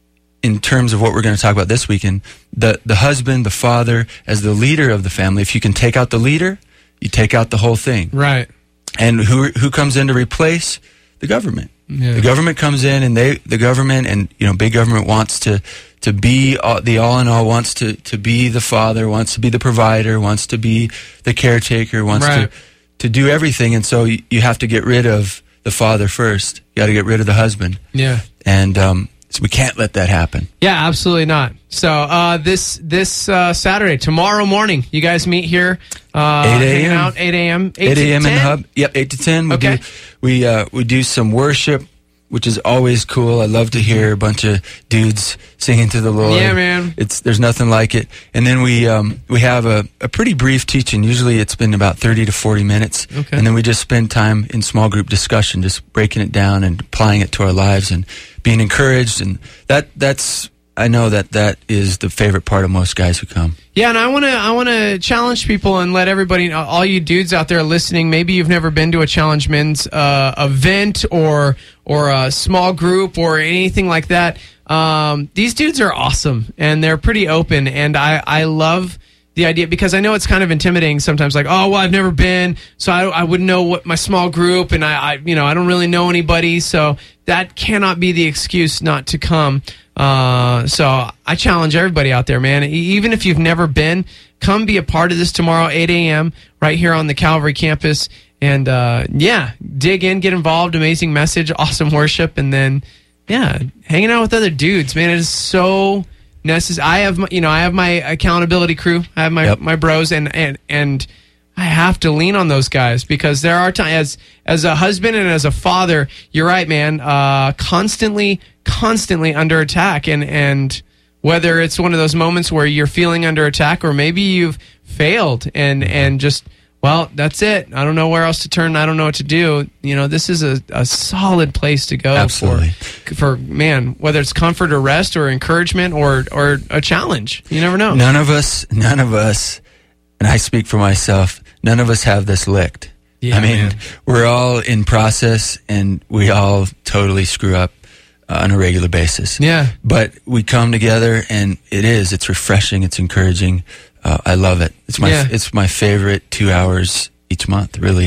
in terms of what we're going to talk about this weekend, the the husband, the father, as the leader of the family. If you can take out the leader, you take out the whole thing. Right. And who who comes in to replace? The government. Yeah. The government comes in, and they the government and you know big government wants to to be all, the all in all, wants to to be the father, wants to be the provider, wants to be the caretaker, wants Right. to to do everything. And so you, you have to get rid of the father first. You got to get rid of the husband. Yeah. And um, so we can't let that happen. Yeah, absolutely not. So uh, this this uh, Saturday, tomorrow morning, you guys meet here. Uh, eight a.m. hanging out, eight a.m. eight a.m. in the hub. Yep, eight to ten. We Okay. do we uh, we do some worship, which is always cool. I love to hear a bunch of dudes singing to the Lord. Yeah, man. It's there's nothing like it. And then we um, we have a, a pretty brief teaching. Usually it's been about thirty to forty minutes. Okay. And then we just spend time in small group discussion, just breaking it down and applying it to our lives and being encouraged. And that that's I know that that is the favorite part of most guys who come. Yeah, and I want to I want to challenge people and let everybody know, all you dudes out there listening, maybe you've never been to a Challenge Men's uh, event or or a small group or anything like that. Um, these dudes are awesome, and they're pretty open, and I, I love the idea, because I know it's kind of intimidating sometimes, like, oh, well, I've never been, so I, I wouldn't know what my small group, and I, I, you know, I don't really know anybody, so that cannot be the excuse not to come. Uh, so I challenge everybody out there, man. E- Even if you've never been, come be a part of this tomorrow, eight a.m., right here on the Calvary campus. And, uh, yeah, dig in, get involved, amazing message, awesome worship, and then, yeah, hanging out with other dudes, man. It is so necessary. I have, my, you know, I have my accountability crew. I have my, Yep. my bros, and, and, and I have to lean on those guys, because there are times, as, as a husband and as a father, you're right, man, uh, constantly, constantly under attack. And, and whether it's one of those moments where you're feeling under attack, or maybe you've failed and, and just, well, that's it. I don't know where else to turn. I don't know what to do. You know, this is a, a solid place to go. Absolutely. For, for, man, whether it's comfort or rest or encouragement or, or a challenge. You never know. None of us, none of us, and I speak for myself, none of us have this licked. Yeah, I mean, man. we're all in process, and we all totally screw up uh, on a regular basis. Yeah. But we come together, and it is, it's refreshing, it's encouraging. Uh, I love it. It's my Yeah. it's my favorite two hours each month. It really is.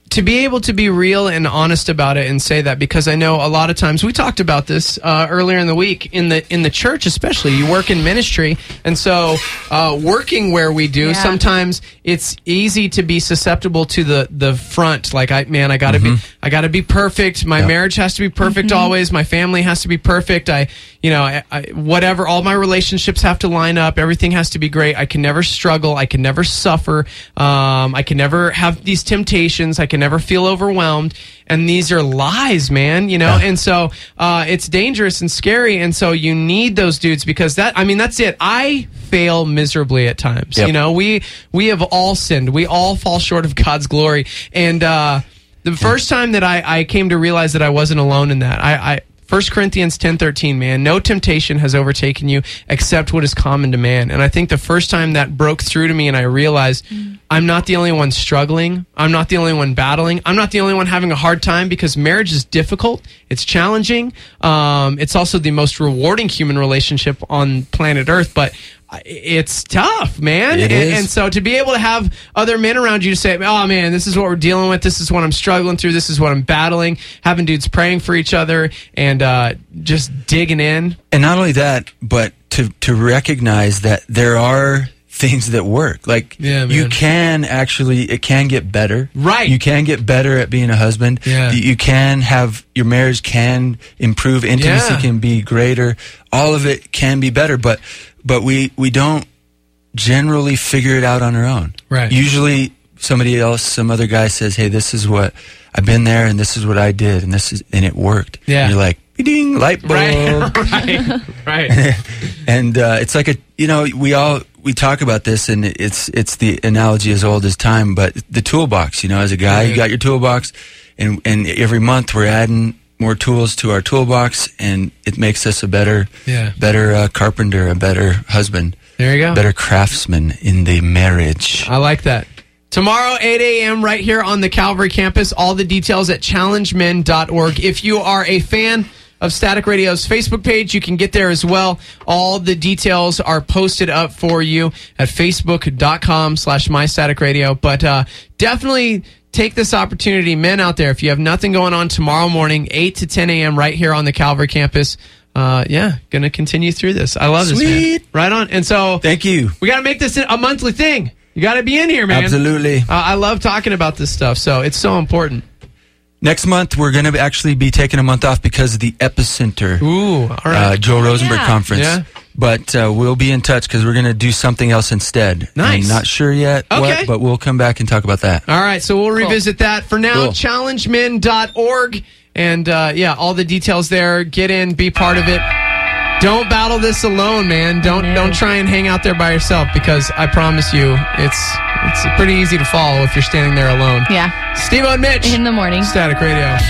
to be able to be real and honest about it and say that, because I know a lot of times we talked about this uh, earlier in the week in the in the church, especially you work in ministry, and so uh, working where we do, Yeah. sometimes it's easy to be susceptible to the the front. Like, I man, I gotta Mm-hmm. be I gotta be perfect. My marriage has to be perfect always. My family has to be perfect. I you know I, I, whatever. All my relationships have to line up. Everything has to be great. I can never struggle. I can never suffer. Um, I can never have these temptations. I can never feel overwhelmed. And these are lies, man, you know? Yeah. And so uh, it's dangerous and scary. And so you need those dudes, because that, I mean, that's it. I fail miserably at times. Yep. You know, we, we have all sinned. We all fall short of God's glory. And uh, the first time that I, I came to realize that I wasn't alone in that, I, I First Corinthians ten thirteen, man, no temptation has overtaken you except what is common to man. And I think the first time that broke through to me and I realized mm. I'm not the only one struggling. I'm not the only one battling. I'm not the only one having a hard time, because marriage is difficult. It's challenging. Um, it's also the most rewarding human relationship on planet Earth. But it's tough, man. It and, is. and so to be able to have other men around you to say, oh, man, this is what we're dealing with. This is what I'm struggling through. This is what I'm battling. Having dudes praying for each other and uh, just digging in. And not only that, but to to recognize that there are things that work. Like, Yeah, man. you can actually, it can get better. Right. You can get better at being a husband. Yeah. You can have, your marriage can improve. Intimacy Yeah. can be greater. All of it can be better, but but we, we don't generally figure it out on our own. Right. Usually somebody else, some other guy says, hey, this is what, I've been there and this is what I did and this is, and it worked. Yeah. And you're like, ding, light bulb. Right. right. Right. And uh, it's like a, you know, we all, we talk about this, and it's it's the analogy as old as time, but the toolbox, you know, as a guy, Yeah. you got your toolbox, and, and every month we're adding more tools to our toolbox, and it makes us a better, Yeah. better uh, carpenter, a better husband, There you go. better craftsman in the marriage. I like that. Tomorrow, eight a.m. right here on the Calvary campus. All the details at challenge men dot org. If you are a fan of Static Radio's Facebook page, you can get there as well. All the details are posted up for you at facebook.com slash mystaticradio. But uh, definitely take this opportunity, men out there, if you have nothing going on tomorrow morning, eight to ten a.m. right here on the Calvary campus. Uh, yeah, going to continue through this. I love this, man. Sweet. Right on. And so Thank you. we got to make this a monthly thing. You got to be in here, man. Absolutely. Uh, I love talking about this stuff, so it's so important. Next month, we're going to actually be taking a month off because of the Epicenter Ooh, all right. uh, Joel Rosenberg Yeah. conference. Yeah. But uh, we'll be in touch because we're going to do something else instead. Nice. I'm not sure yet Okay. what, but we'll come back and talk about that. All right, so we'll revisit that. For now, Cool. challenge men dot org. And, uh, yeah, all the details there. Get in, be part of it. Don't battle this alone, man. Don't No. don't try and hang out there by yourself, because I promise you, it's it's pretty easy to follow if you're standing there alone. Yeah. Steve-O and Mitch. In the morning. Static Radio.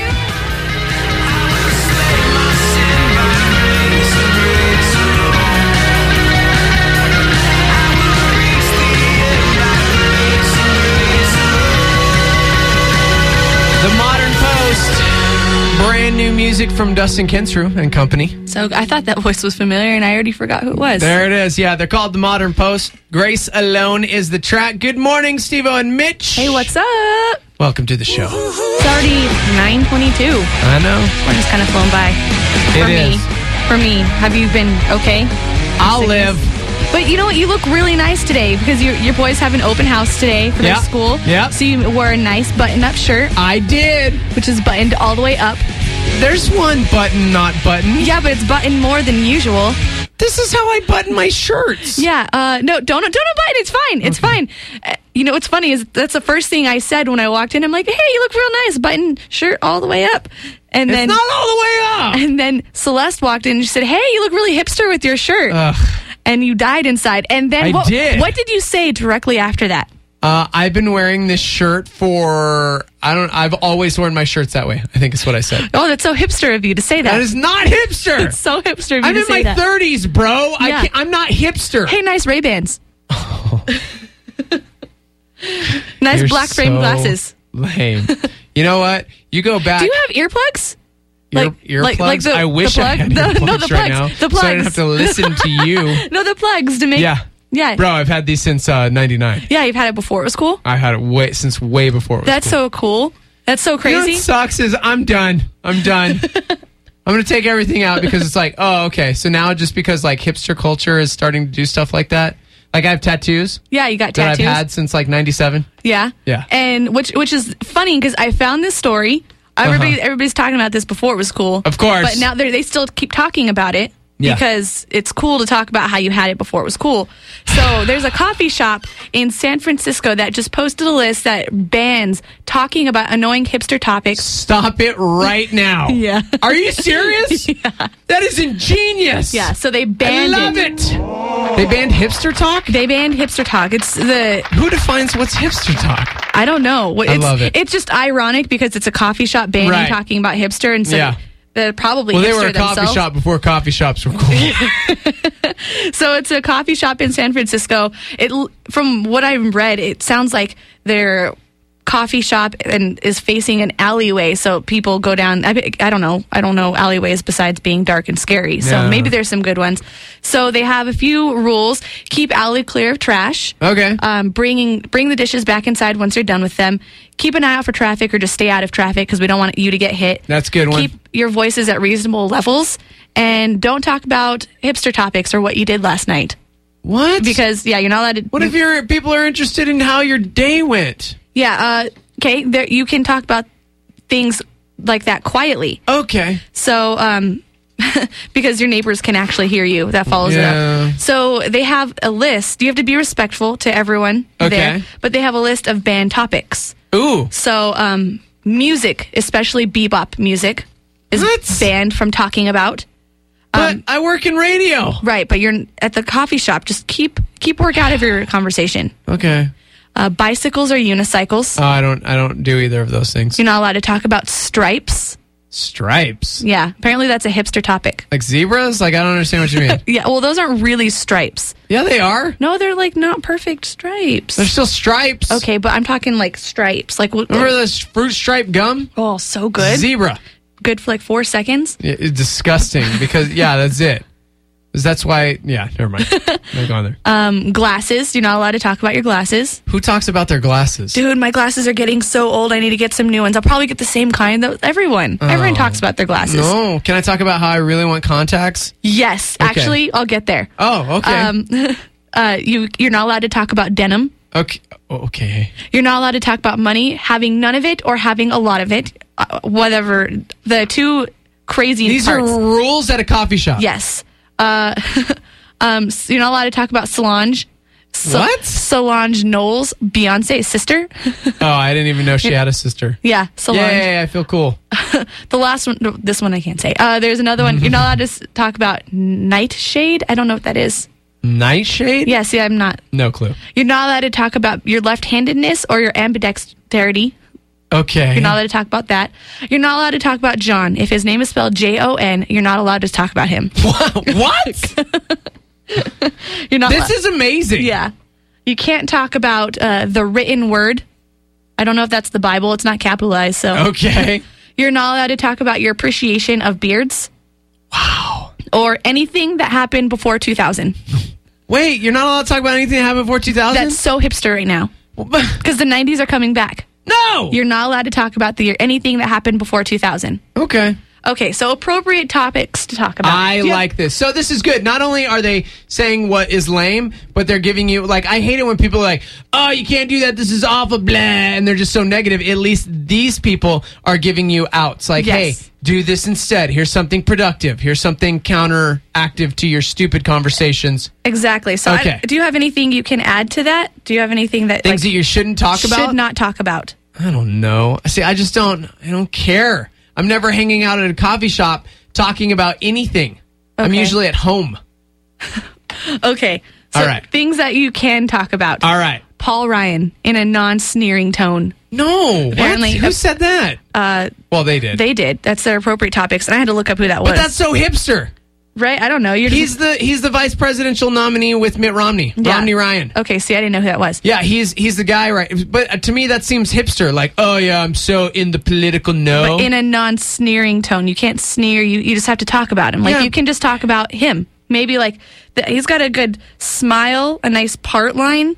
The Modern Post. Brand new music from Dustin Kensrue and company. So I thought that voice was familiar, and I already forgot who it was. There it is. Yeah, they're called The Modern Post. Grace Alone is the track. Good morning, Steve-O and Mitch. Hey, what's up? Welcome to the show. It's already nine twenty-two. I know. We're just kind of flown by. It For me. is. For me. Have you been okay? I'll Sickness? live. But you know what? You look really nice today because your your boys have an open house today for Yeah. their school. Yeah. So you wore a nice button-up shirt, I did. which is buttoned all the way up. There's one button not buttoned. Yeah, but it's buttoned more than usual. This is how I button my shirts. Yeah. Uh, no, don't don't unbutton. It's fine. It's fine. Uh, you know what's funny is that's the first thing I said when I walked in. I'm like, hey, you look real nice. Button shirt all the way up. And It's then not all the way up. and then Celeste walked in and she said, hey, you look really hipster with your shirt. Ugh. And you died inside. And then I what, did. what did you say directly after that? Uh, I've been wearing this shirt for, I don't, I've always worn my shirts that way. I think is what I said. Oh, that's so hipster of you to say that. That is not hipster. It's so hipster of you I'm to in say my that. thirties, bro. I Yeah. can't, I'm not hipster. Hey, nice Ray-Bans. Nice You're black frame so glasses. Lame. You know what? You go back. Do you have earplugs? Ear, like- earplugs? like- like the- I wish the I had plug? The- earplugs no, the right plugs. now, The so I didn't have plugs. to listen to you. No, the plugs to make Yeah. Yeah. Bro, I've had these since uh, ninety-nine. Yeah, you've had it before. It was cool. I had it way since way before. It was That's cool. so cool. That's so You know crazy. what sucks is I'm done. I'm done. I'm going to take everything out because it's like, oh, okay. So now just because like hipster culture is starting to do stuff like that. Like I have tattoos Yeah, you got that tattoos. I've had since like ninety-seven. Yeah. Yeah. And which which is funny because I found this story. Everybody Uh-huh. everybody's talking about this before it was cool. Of course. But now they they still keep talking about it. Yeah. Because it's cool to talk about how you had it before it was cool. So there's a coffee shop in San Francisco that just posted a list that bans talking about annoying hipster topics. Stop it right now. Yeah. Are you serious? Yeah. That is ingenious. Yeah, so they I banned love it. They banned hipster talk? They banned hipster talk. It's the Who defines what's hipster talk? I don't know. What- I It's, love it. It's just ironic because it's a coffee shop banning Right. talking about hipster, and so Yeah. they're probably Well, they hipster were a coffee themselves. shop before coffee shops were cool. So it's a coffee shop in San Francisco. It, from what I've read, it sounds like their coffee shop and is facing an alleyway, so people go down. I, I don't know. I don't know alleyways besides being dark and scary. So Yeah. maybe there's some good ones. So they have a few rules: keep alley clear of trash. Okay. Um, bringing bring the dishes back inside once you're done with them. Keep an eye out for traffic, or just stay out of traffic because we don't want you to get hit. That's a good one. Keep your voices at reasonable levels, and don't talk about hipster topics or what you did last night. What? Because yeah, you're not allowed to. What if your people are interested in how your day went? Yeah. Uh, okay. There, you can talk about things like that quietly. Okay. So, um, because your neighbors can actually hear you, that follows Yeah. it up. So they have a list. You have to be respectful to everyone Okay. there, but they have a list of banned topics. Ooh. So, um, music, especially bebop music, is What? banned from talking about. But I work in radio. Right, but you're at the coffee shop. Just keep keep work out of your conversation. Okay. Uh, bicycles or unicycles. Oh, I don't. I don't do either of those things. You're not allowed to talk about stripes. Stripes. Yeah, apparently that's a hipster topic. Like zebras? Like I don't understand what you mean. Yeah, well, those aren't really stripes. Yeah, they are. No, they're like not perfect stripes. They're still stripes. Okay, but I'm talking like stripes. Like what? Remember this fruit stripe gum? Oh, so good. Zebra. Good for like four seconds. Yeah, it's disgusting because yeah, that's it. 'Cause that's why. Yeah, never mind. Not going there. Um, glasses. You're not allowed to talk about your glasses. Who talks about their glasses? Dude, my glasses are getting so old. I need to get some new ones. I'll probably get the same kind. That everyone, everyone talks about their glasses. No. Can I talk about how I really want contacts? Yes, Okay. actually, I'll get there. Oh, okay. Um, uh, you you're not allowed to talk about denim. okay. Okay. You're not allowed to talk about money, having none of it or having a lot of it. Uh, whatever the two crazy These parts. are rules at a coffee shop. Yes. Uh, um, so you're not allowed to talk about Solange. So- What? Solange Knowles, Beyonce's sister. Oh, I didn't even know she had a sister. Yeah, Solange. Yay, I feel cool. The last one, no, this one I can't say. Uh, there's another one. You're not allowed to s- talk about nightshade. I don't know what that is. Nightshade? Yeah, see, I'm not. No clue. You're not allowed to talk about your left-handedness or your ambidexterity. Okay. You're not allowed to talk about that. You're not allowed to talk about John. If his name is spelled J O N, you're not allowed to talk about him. What? You're not. This allo- is amazing. Yeah. You can't talk about uh, the written word. I don't know if that's the Bible. It's not capitalized, so. Okay. You're not allowed to talk about your appreciation of beards. Wow. Or anything that happened before two thousand. Wait, you're not allowed to talk about anything that happened before two thousand? That's so hipster right now. Because the nineties are coming back. No! You're not allowed to talk about the anything that happened before two thousand. Okay. Okay, so appropriate topics to talk about. I Do you have- like this. So this is good. Not only are they saying what is lame, but they're giving you, like, I hate it when people are like, oh, you can't do that. This is awful, blah. And they're just so negative. At least these people are giving you outs. Like, Yes. hey, do this instead. Here's something productive. Here's something counteractive to your stupid conversations. Exactly. So, Okay. I, do you have anything you can add to that? Do you have anything that Things like, that you shouldn't talk about? should not talk about? I don't know. See, I just don't, I don't care. I'm never hanging out at a coffee shop talking about anything. I'm Okay. usually at home. Okay. So All right. things that you can talk about. All right. Paul Ryan in a non-sneering tone. No. Apparently- what? Who said that? Uh, Well, they did. they did. That's their appropriate topics, and I had to look up who that was. but that's so hipster. right. I don't know. You're He's the he's the vice presidential nominee with Mitt Romney. Yeah. Romney Ryan. okay. See, I didn't know who that was. Yeah, he's he's the guy, right? But uh, to me, that seems hipster. Like, oh yeah, I'm so in the political know. But in a non-sneering tone, you can't sneer. You you just have to talk about him. Like Yeah. you can just talk about him. Maybe like the, he's got a good smile, a nice part line.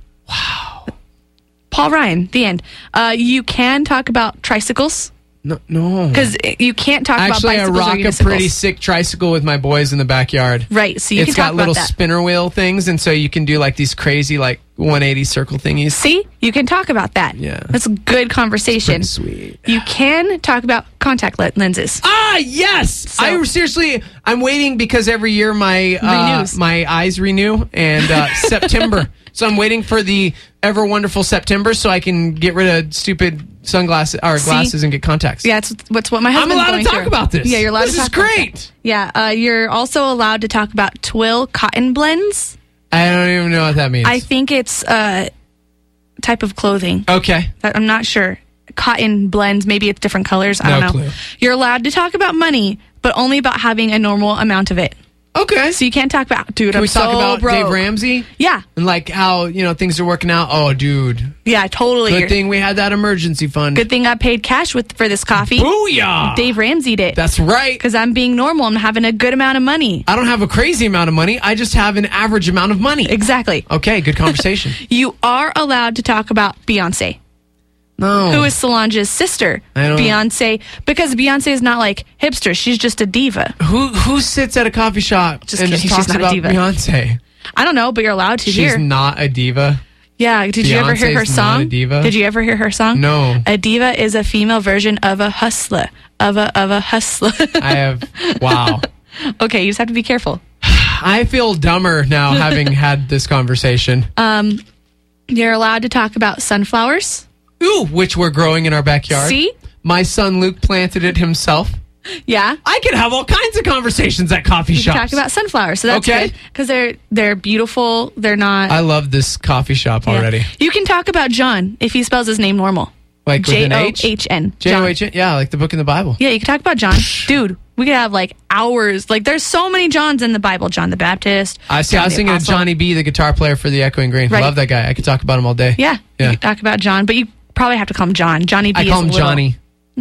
Wow. Paul Ryan, the end. Uh, you can talk about tricycles. No, no. Because you can't talk Actually, about I bicycles rock or a unicycles. pretty sick tricycle with my boys in the backyard. Right, so you it's can talk got about little that. spinner wheel things, and so you can do like these crazy like one eighty circle thingies. See, you can talk about that. Yeah. That's a good conversation. Pretty sweet. You can talk about contact le- lenses. Ah, yes. So- I seriously, I'm waiting because every year my uh, Renews. my eyes renew, and uh, September. So I'm waiting for the ever wonderful September so I can get rid of stupid sunglasses or See? glasses and get contacts. Yeah, it's what's what my I'm husband's allowed to going talk through. about this. Yeah, you're allowed This to is talk about great. that. Yeah, uh, you're also allowed to talk about twill cotton blends. I don't even know what that means. I think it's a type of clothing. okay. I- I'm not sure. Cotton blends, maybe it's different colors. I No don't know. clue. You're allowed to talk about money, but only about having a normal amount of it. Okay. So you can't talk about, dude, Can I'm we talk so about broke. Dave Ramsey? Yeah, And like how, you know, things are working out? Oh, dude. yeah, totally. Good You're- thing we had that emergency fund. Good thing I paid cash with for this coffee. Booyah! Dave Ramsey did. That's right. Because I'm being normal. I'm having a good amount of money. I don't have a crazy amount of money. I just have an average amount of money. Exactly. Okay, good conversation. You are allowed to talk about Beyonce, No. who is Solange's sister. I don't- Beyonce, because Beyonce is not like hipster. She's just a diva. Who who sits at a coffee shop Just and kidding, just she's talks not a about diva. Beyonce? I don't know, but you're allowed to She's hear. not a diva. Yeah. Did you ever hear her Beyonce's not song? a diva? Did you ever hear her song? No. A diva is a female version of a hustler. Of a of a hustler. I have. Wow. Okay, you just have to be careful. I feel dumber now having had this conversation. Um, you're allowed to talk about sunflowers. Ooh, which we're growing in our backyard. See? My son Luke planted it himself. Yeah. I could have all kinds of conversations at coffee You shops. can talk about sunflowers, so that's Okay. good because they're they're beautiful. They're not. I love this coffee shop Yeah. already. You can talk about John if he spells his name normal. Like with J an O H? H N. J O H N? Yeah, like the book in the Bible. Yeah, you can talk about John. Dude, we could have like hours. Like, there's so many Johns in the Bible. John the Baptist. I see. I John was the thinking of Apostle. Johnny B, the guitar player for the Echoing Green. Right. Love that guy. I could talk about him all day. Yeah, Yeah. you can talk about John, but you probably have to call him John. Johnny B I is call him a little- Johnny.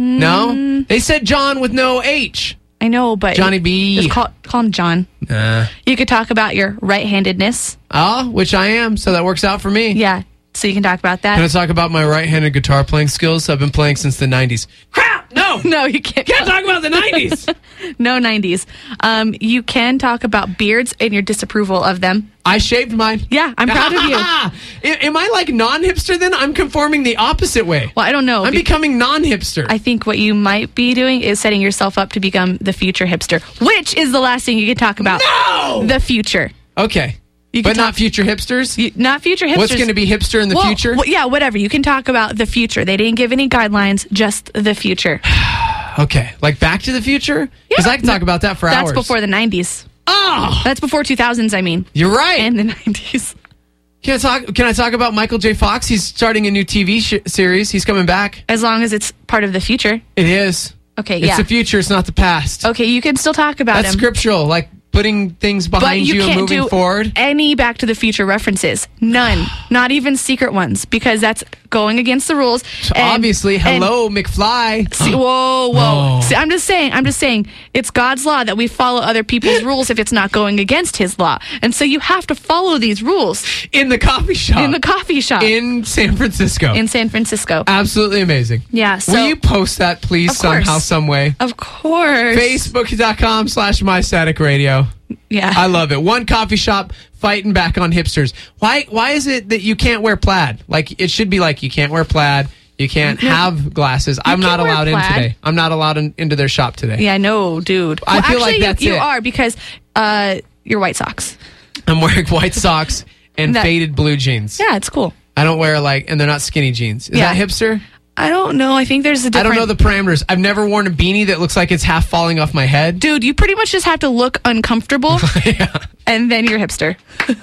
No? They said John with no H. I know, but Johnny B. Just call, call him John. Nah. You could talk about your right-handedness. Ah, which I am, so that works out for me. Yeah, so you can talk about that. Can I talk about my right-handed guitar playing skills? I've been playing since the nineties. Crap! No! No, you can't. Can't talk about the nineties! No nineties. Um, you can talk about beards and your disapproval of them. I shaved mine. Yeah, I'm proud of you. A- Am I like non-hipster then? I'm conforming the opposite way. Well, I don't know. I'm be- becoming non-hipster. I think what you might be doing is setting yourself up to become the future hipster, which is the last thing you can talk about. No! The future. Okay. You But can not talk- future hipsters? You, not future hipsters. What's going to be hipster in the Well, future? well, yeah, whatever. You can talk about the future. They didn't give any guidelines, just the future. Okay. Like Back to the Future? Because Yeah. I can talk about that for That's hours. before the nineties. Oh! That's before two thousands, I mean. You're right. And the nineties. Can I talk? Can I talk about Michael J. Fox? He's starting a new T V sh- series. He's coming back. As long as it's part of the future. It is. Okay, It's yeah. the future. It's not the past. Okay, you can still talk about That's him. scriptural. Like putting things But behind you you, and can't moving do forward. any Back to the Future references. None. Not even secret ones, because that's going against the rules. So And- obviously, and- hello, McFly. See, whoa, whoa. Oh. See, I'm just saying, I'm just saying, it's God's law that we follow other people's rules if it's not going against his law. And so you have to follow these rules In the coffee shop. in the coffee shop in San Francisco. in San Francisco. Absolutely amazing. Yeah, so Will you post that, please, Of course. somehow, some way? of course. Facebook.com slash My Static Radio. Yeah. I love it. One coffee shop fighting back on hipsters. Why Why is it that you can't wear plaid? Like, it should be like you can't wear plaid. You can't No. have glasses. I'm can not wear allowed in plaid. today. I'm not allowed in, into their shop today. Yeah, no, dude. I Well, feel like actually, that's you, you it. are because uh, you're White Sox. I'm wearing white socks and That- faded blue jeans. Yeah, it's cool. I don't wear like, and they're not skinny jeans. Is Yeah. that hipster? I don't know. I think there's a I different... don't know the parameters. I've never worn a beanie that looks like it's half falling off my head. Dude, you pretty much just have to look uncomfortable, Yeah. and then you're hipster.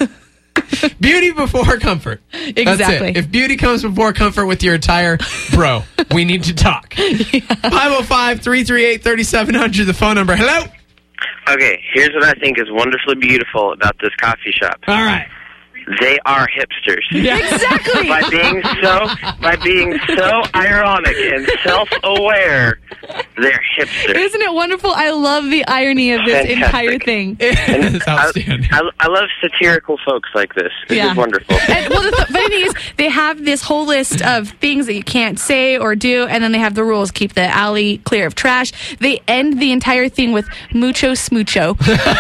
Beauty before comfort. That's Exactly. it. If beauty comes before comfort with your attire, bro, we need to talk. five oh five, three three eight, three seven zero zero, the phone number. Hello? Okay, here's what I think is wonderfully beautiful about this coffee shop. All right. they are hipsters. Exactly. by being so by being so ironic and self-aware, they're hipsters. Isn't it wonderful? I love the irony of this Fantastic. entire thing. It's I, outstanding. I, I love satirical folks like this. This Yeah. is wonderful. And, well, the th- funny thing is, they have this whole list of things that you can't say or do, and then they have the rules: keep the alley clear of trash. They end the entire thing with mucho smoocho.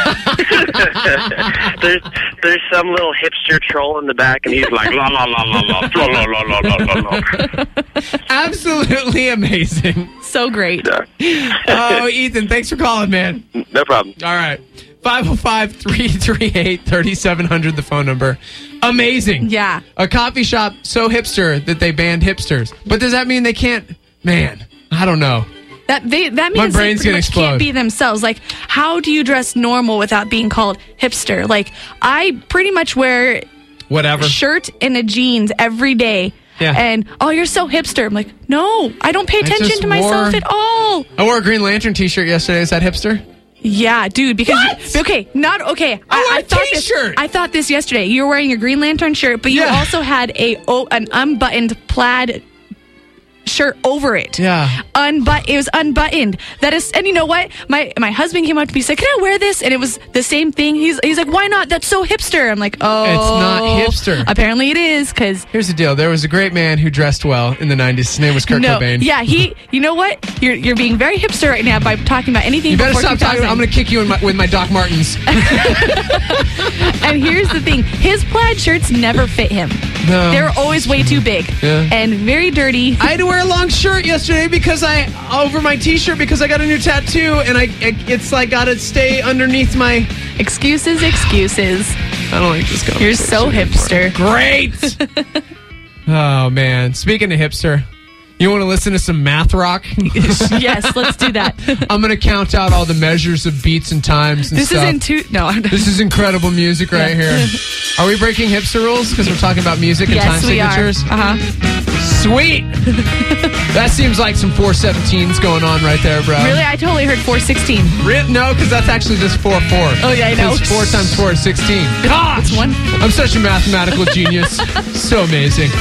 there's there's some little hipster troll in the back, and he's like la la la la la la la la la la la. Absolutely amazing. So great. Oh, Ethan, thanks for calling, man. No problem. All right. five oh five, three three eight, three seven zero zero, the phone number. Amazing. Yeah. A coffee shop so hipster that they banned hipsters. But does that mean they can't? Man, I don't know. That they that My means they brain's pretty gonna much explode. can't be themselves. Like, how do you dress normal without being called hipster? Like, I pretty much wear Whatever. a shirt and a jeans every day. Yeah. And oh, you're so hipster. I'm like, no, I don't pay I attention just to myself wore- at all. I wore a Green Lantern t-shirt yesterday. Is that hipster? Yeah, dude. Because What? okay, not okay. I wore a thought this. t-shirt. I thought this yesterday. You were wearing your Green Lantern shirt, but you Yeah. also had a oh, an unbuttoned plaid shirt over it. Yeah. Unbut it was unbuttoned. That is, and you know what? My my husband came up to me and said, "Can I wear this?" And it was the same thing. He's he's like, "Why not? That's so hipster." I'm like, "Oh, It's not hipster. Apparently, it is because." Here's the deal. There was a great man who dressed well in the nineties. His name was Kurt No, Cobain. yeah, he. You know what? You're you're being very hipster right now by talking about anything. You better before stop talking. two thousand. I'm going to kick you in my, with my Doc Martens. And here's the thing: his plaid shirts never fit him. No. They're always way too big Yeah. and very dirty. I had to wear a long shirt yesterday because I over my t-shirt because I got a new tattoo and I it, it's like got to stay underneath my. Excuses, excuses. I don't like this conversation. You're so hipster. Great. Oh man, speaking of hipster, you want to listen to some math rock? Yes, let's do that. I'm gonna count out all the measures of beats and times and This stuff. is in two. No, I'm This is incredible music right here. Are we breaking hipster rules because we're talking about music and yes, time we are. signatures? Uh huh. Sweet. That seems like some four seventeens going on right there, bro. Really, I totally heard four sixteen. Re- no, because that's actually just four four. Oh, yeah, I know. Because four times four is sixteen. Gosh! It's one. I'm such a mathematical genius. So amazing.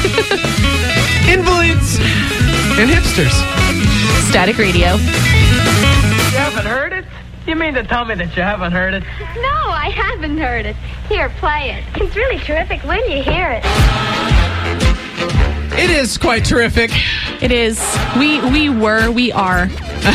Invalids and hipsters. Static Radio. You haven't heard it? You mean to tell me that you haven't heard it? No, I haven't heard it. Here, play it. It's really terrific when you hear it. It is quite terrific. It is. We we were. We are.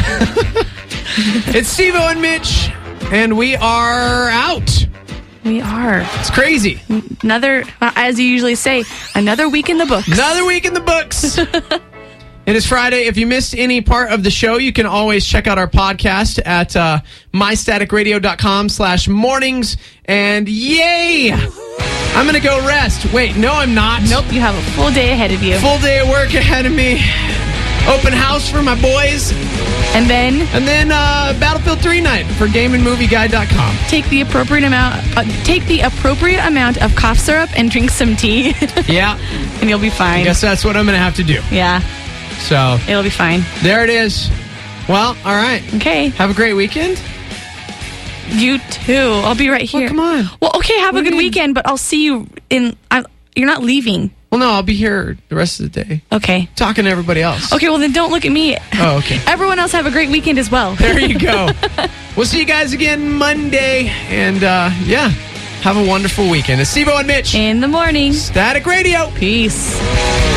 It's Steve-O and Mitch, and we are out. We are. It's crazy. Another, uh, as you usually say, another week in the books. Another week in the books. It is Friday. If you missed any part of the show, you can always check out our podcast at uh, mystaticradio.com slash mornings. And yay! I'm going to go rest. Wait, no, I'm not. Nope, you have a full day ahead of you. Full day of work ahead of me. Open house for my boys. And then And then uh, Battlefield three night for game and movie guide dot com. take the appropriate amount. Uh, take the appropriate amount of cough syrup and drink some tea. Yeah. And you'll be I fine. guess that's what I'm going to have to do. Yeah, So it'll be fine. there it is. Well, all right. Okay. Have a great weekend. You too. I'll be right here. Well, come on. Well, okay. Have What a do good you mean? weekend, but I'll see you in. I, you're not leaving. Well, no, I'll be here the rest of the day Okay. talking to everybody else. Okay. Well, then don't look at me. Oh, okay. Everyone else have a great weekend as well. There you go. We'll see you guys again Monday. And, uh, yeah, have a wonderful weekend. It's Steve-O and Mitch. In the morning. Static Radio. Peace.